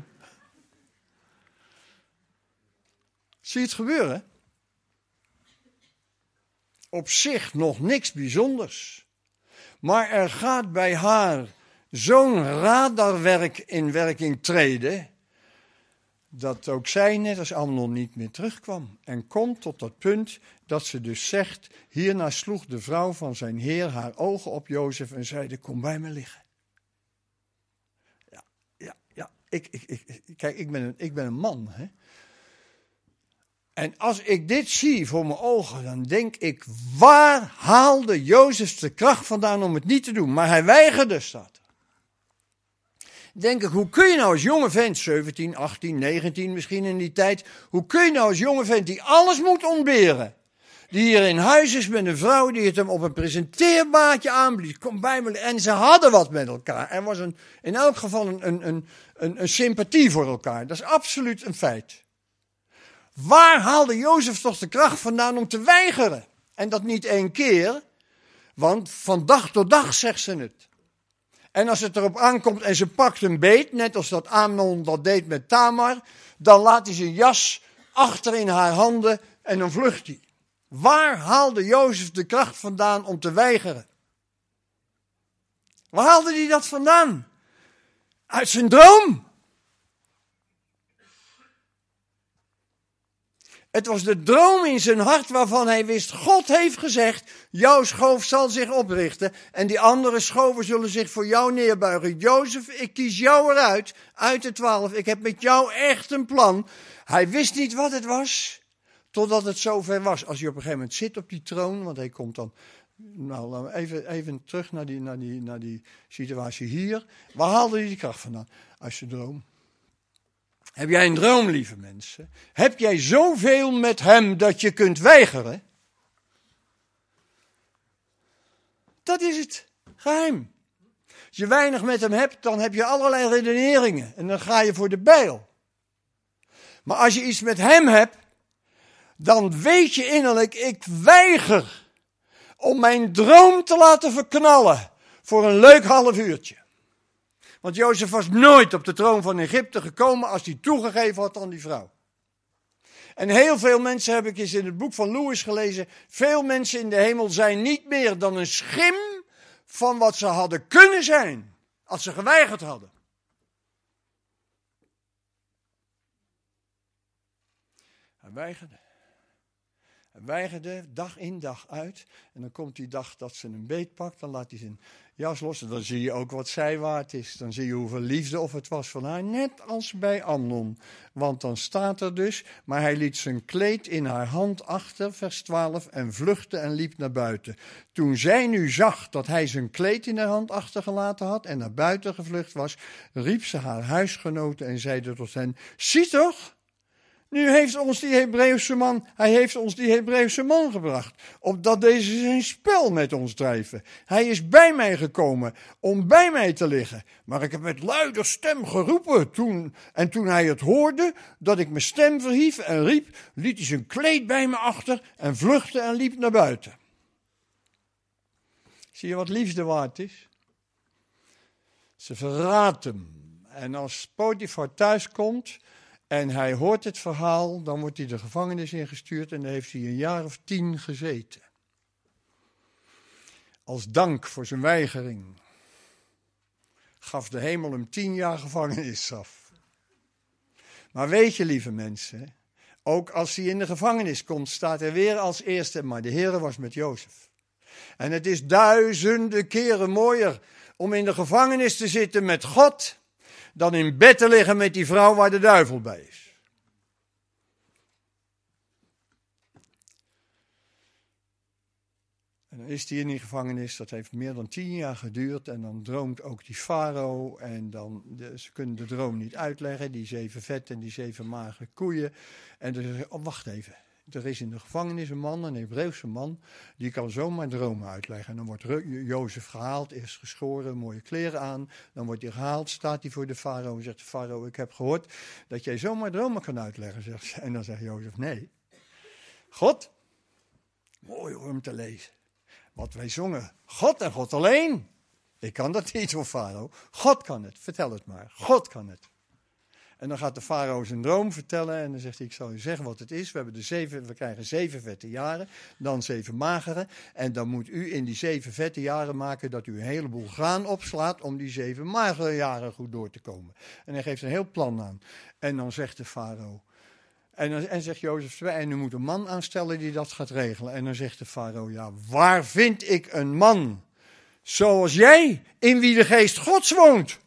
Zie je het gebeuren? Op zich nog niks bijzonders. Maar er gaat bij haar zo'n radarwerk in werking treden. dat ook zij, net als Amnon, niet meer terugkwam. En komt tot dat punt dat ze dus zegt, hierna sloeg de vrouw van zijn heer haar ogen op Jozef en zeide, kom bij me liggen. Ja, ja, ja. Ik, ik, ik, kijk, ik ben een, ik ben een man, hè. En als ik dit zie voor mijn ogen, dan denk ik, waar haalde Jozef de kracht vandaan om het niet te doen? Maar hij weigerde, staat er. Denk ik, hoe kun je nou als jonge vent, zeventien, achttien, negentien misschien in die tijd, hoe kun je nou als jonge vent die alles moet ontberen, die hier in huis is met een vrouw die het hem op een presenteerbaardje aanblies, kom bij me, en ze hadden wat met elkaar. Er was een, in elk geval een, een, een, een, een sympathie voor elkaar, dat is absoluut een feit. Waar haalde Jozef toch de kracht vandaan om te weigeren? En dat niet één keer, want van dag tot dag zegt ze het. En als het erop aankomt en ze pakt een beet, net als dat Amnon dat deed met Tamar, dan laat hij zijn jas achter in haar handen en dan vlucht hij. Waar haalde Jozef de kracht vandaan om te weigeren? Waar haalde hij dat vandaan? Uit zijn droom. Het was de droom in zijn hart waarvan hij wist, God heeft gezegd, jouw schoof zal zich oprichten en die andere schoven zullen zich voor jou neerbuigen. Jozef, ik kies jou eruit, uit de twaalf, ik heb met jou echt een plan. Hij wist niet wat het was, totdat het zover was. Als je op een gegeven moment zit op die troon, want hij komt dan, nou even, even terug naar die, naar, die, naar die situatie hier. Waar haalde hij die kracht vandaan? Uit zijn droom. Heb jij een droom, lieve mensen? Heb jij zoveel met hem dat je kunt weigeren? Dat is het geheim. Als je weinig met hem hebt, dan heb je allerlei redeneringen. En dan ga je voor de bijl. Maar als je iets met hem hebt, dan weet je innerlijk, ik weiger om mijn droom te laten verknallen voor een leuk half uurtje. Want Jozef was nooit op de troon van Egypte gekomen als hij toegegeven had aan die vrouw. En heel veel mensen, heb ik eens in het boek van Lewis gelezen, veel mensen in de hemel zijn niet meer dan een schim van wat ze hadden kunnen zijn, als ze geweigerd hadden. Hij weigerde. Hij weigerde dag in dag uit. En dan komt die dag dat ze een beet pakt, dan laat hij zijn jas los. En dan zie je ook wat zij waard is. Dan zie je hoeveel liefde of het was van haar. Net als bij Amnon. Want dan staat er dus, maar hij liet zijn kleed in haar hand achter, vers twaalf, en vluchtte en liep naar buiten. Toen zij nu zag dat hij zijn kleed in haar hand achtergelaten had en naar buiten gevlucht was, riep ze haar huisgenoten en zeide tot hen, zie toch? Nu heeft ons die Hebreeuwse man, hij heeft ons die Hebreeuwse man gebracht, opdat deze zijn spel met ons drijven. Hij is bij mij gekomen om bij mij te liggen, maar ik heb met luider stem geroepen toen, en toen hij het hoorde, dat ik mijn stem verhief en riep, liet hij zijn kleed bij me achter en vluchtte en liep naar buiten. Zie je wat liefde waard is? Ze verraadt hem. En als Potifar thuis komt en hij hoort het verhaal, dan wordt hij de gevangenis ingestuurd en dan heeft hij een jaar of tien gezeten. Als dank voor zijn weigering gaf de hemel hem tien jaar gevangenisstraf. Maar weet je, lieve mensen, ook als hij in de gevangenis komt, staat er weer als eerste, maar de Heere was met Jozef. En het is duizenden keren mooier om in de gevangenis te zitten met God, dan in bed te liggen met die vrouw waar de duivel bij is. En dan is hij in die gevangenis, dat heeft meer dan tien jaar geduurd. En dan droomt ook die farao. En dan, de, ze kunnen de droom niet uitleggen, die zeven vet en die zeven magere koeien. En dan zeggen ze, oh, wacht even. Er is in de gevangenis een man, een Hebreeuwse man, die kan zomaar dromen uitleggen. En dan wordt Jozef gehaald, eerst geschoren, mooie kleren aan. Dan wordt hij gehaald, staat hij voor de farao en zegt de farao, ik heb gehoord dat jij zomaar dromen kan uitleggen. Zegt ze. En dan zegt Jozef, nee. God, mooi hoor hem te lezen. Wat wij zongen, God en God alleen. Ik kan dat niet voor farao. God kan het, vertel het maar. God kan het. En dan gaat de farao zijn droom vertellen en dan zegt hij, ik zal u zeggen wat het is. We, hebben de zeven, we krijgen zeven vette jaren, dan zeven magere. En dan moet u in die zeven vette jaren maken dat u een heleboel graan opslaat om die zeven magere jaren goed door te komen. En hij geeft een heel plan aan. En dan zegt de farao, en, dan, en zegt Jozef, en u moet een man aanstellen die dat gaat regelen. En dan zegt de farao, ja, waar vind ik een man zoals jij, in wie de geest Gods woont?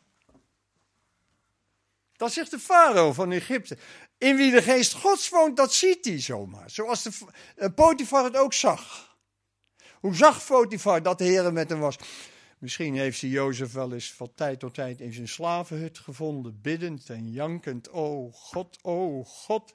Dat zegt de farao van Egypte. In wie de geest Gods woont, dat ziet hij zomaar. Zoals de, uh, Potifar het ook zag. Hoe zag Potifar dat de Heer met hem was? Misschien heeft hij Jozef wel eens van tijd tot tijd in zijn slavenhut gevonden, biddend en jankend. O God, o God.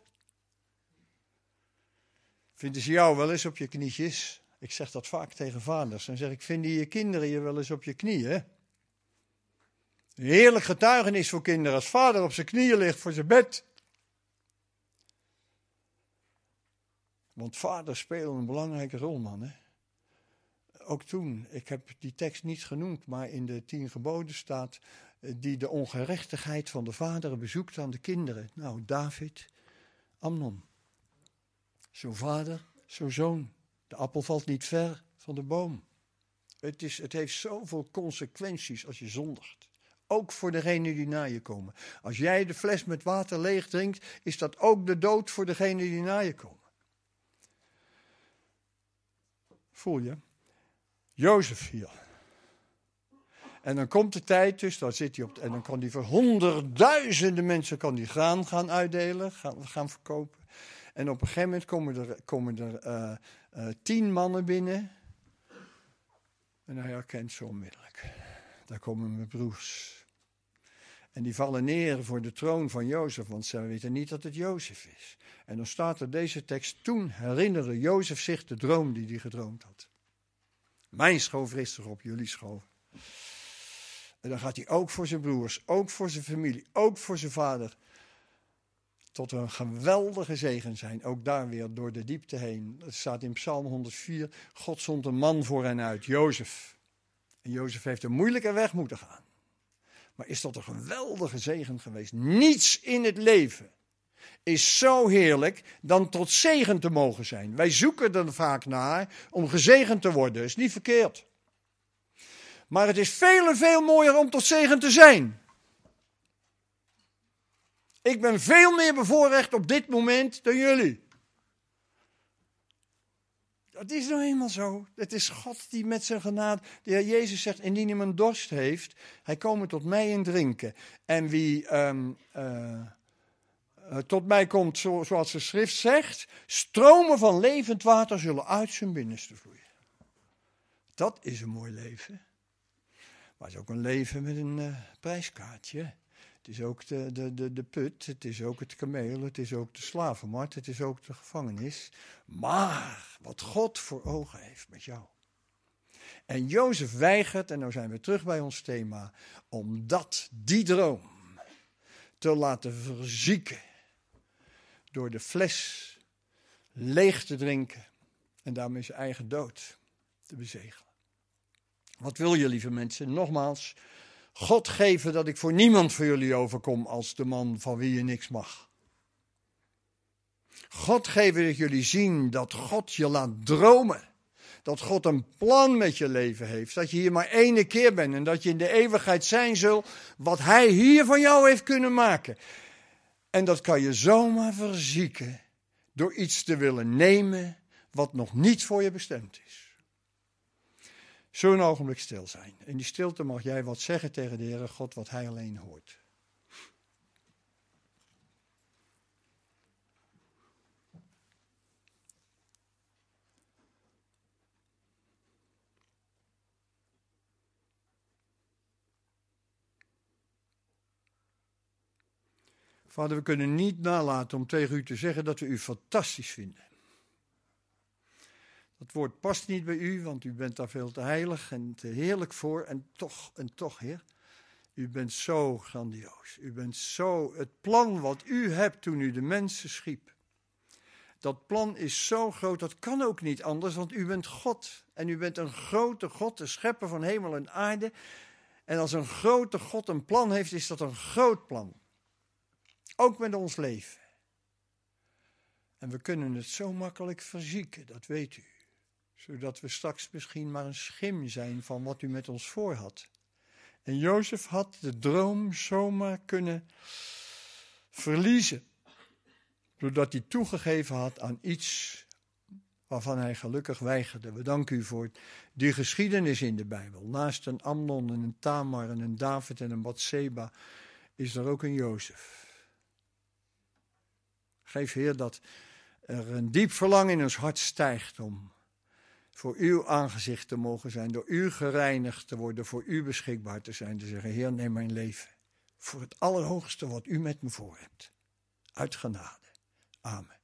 Vinden ze jou wel eens op je knietjes? Ik zeg dat vaak tegen vaders. Dan zeg ik, vinden je kinderen je wel eens op je knieën? Een heerlijk getuigenis voor kinderen als vader op zijn knieën ligt voor zijn bed. Want vaders spelen een belangrijke rol, man. Hè? Ook toen, ik heb die tekst niet genoemd, maar in de tien geboden staat, die de ongerechtigheid van de vaderen bezoekt aan de kinderen. Nou, David, Amnon. Zo vader, zo zoon. De appel valt niet ver van de boom. Het, is, het heeft zoveel consequenties als je zondigt. Ook voor degenen die na je komen. Als jij de fles met water leeg drinkt, is dat ook de dood voor degenen die na je komen. Voel je? Jozef hier. En dan komt de tijd dus, dan zit hij op, en dan kan hij voor honderdduizenden mensen kan die graan gaan uitdelen, gaan, gaan verkopen. En op een gegeven moment komen er, komen er uh, uh, tien mannen binnen. En hij herkent ze onmiddellijk. Daar komen mijn broers. En die vallen neer voor de troon van Jozef, want ze weten niet dat het Jozef is. En dan staat er deze tekst, toen herinnerde Jozef zich de droom die hij gedroomd had. Mijn schoof rist erop, jullie schoof. En dan gaat hij ook voor zijn broers, ook voor zijn familie, ook voor zijn vader, tot een geweldige zegen zijn. Ook daar weer door de diepte heen. Het staat in Psalm honderdvier, God zond een man voor hen uit, Jozef. En Jozef heeft een moeilijke weg moeten gaan. Maar is dat een geweldige zegen geweest. Niets in het leven is zo heerlijk dan tot zegen te mogen zijn. Wij zoeken er vaak naar om gezegend te worden. Dat is niet verkeerd. Maar het is veel en veel mooier om tot zegen te zijn. Ik ben veel meer bevoorrecht op dit moment dan jullie. Dat is nou eenmaal zo. Het is God die met zijn genade, de Heer Jezus zegt, indien iemand dorst heeft, hij komen tot mij en drinken. En wie um, uh, uh, tot mij komt, zo, zoals de schrift zegt, stromen van levend water zullen uit zijn binnenste vloeien. Dat is een mooi leven. Maar het is ook een leven met een uh, prijskaartje. Het is ook de, de, de, de put, het is ook het kameel, het is ook de slavenmarkt, het is ook de gevangenis. Maar wat God voor ogen heeft met jou. En Jozef weigert, en nou zijn we terug bij ons thema, om dat, die droom, te laten verzieken. Door de fles leeg te drinken en daarmee zijn eigen dood te bezegelen. Wat wil je, lieve mensen? Nogmaals, God geven dat ik voor niemand voor jullie overkom als de man van wie je niks mag. God geven dat jullie zien dat God je laat dromen. Dat God een plan met je leven heeft. Dat je hier maar ene keer bent en dat je in de eeuwigheid zijn zult wat hij hier van jou heeft kunnen maken. En dat kan je zomaar verzieken door iets te willen nemen wat nog niet voor je bestemd is. Zo'n ogenblik stil zijn. In die stilte mag jij wat zeggen tegen de Heere God wat hij alleen hoort. Vader, we kunnen niet nalaten om tegen u te zeggen dat we u fantastisch vinden. Dat woord past niet bij u, want u bent daar veel te heilig en te heerlijk voor. En toch, en toch, Heer, u bent zo grandioos. U bent zo, het plan wat u hebt toen u de mensen schiep. Dat plan is zo groot, dat kan ook niet anders, want u bent God. En u bent een grote God, de schepper van hemel en aarde. En als een grote God een plan heeft, is dat een groot plan. Ook met ons leven. En we kunnen het zo makkelijk verzieken, dat weet u. Zodat we straks misschien maar een schim zijn van wat u met ons voor had. En Jozef had de droom zomaar kunnen verliezen. Doordat hij toegegeven had aan iets waarvan hij gelukkig weigerde. We danken u voor die geschiedenis in de Bijbel. Naast een Amnon en een Tamar en een David en een Batseba is er ook een Jozef. Geef Heer dat er een diep verlangen in ons hart stijgt om voor uw aangezicht te mogen zijn, door u gereinigd te worden, voor u beschikbaar te zijn, te zeggen, Heer, neem mijn leven voor het allerhoogste wat u met me voor hebt. Uit genade. Amen.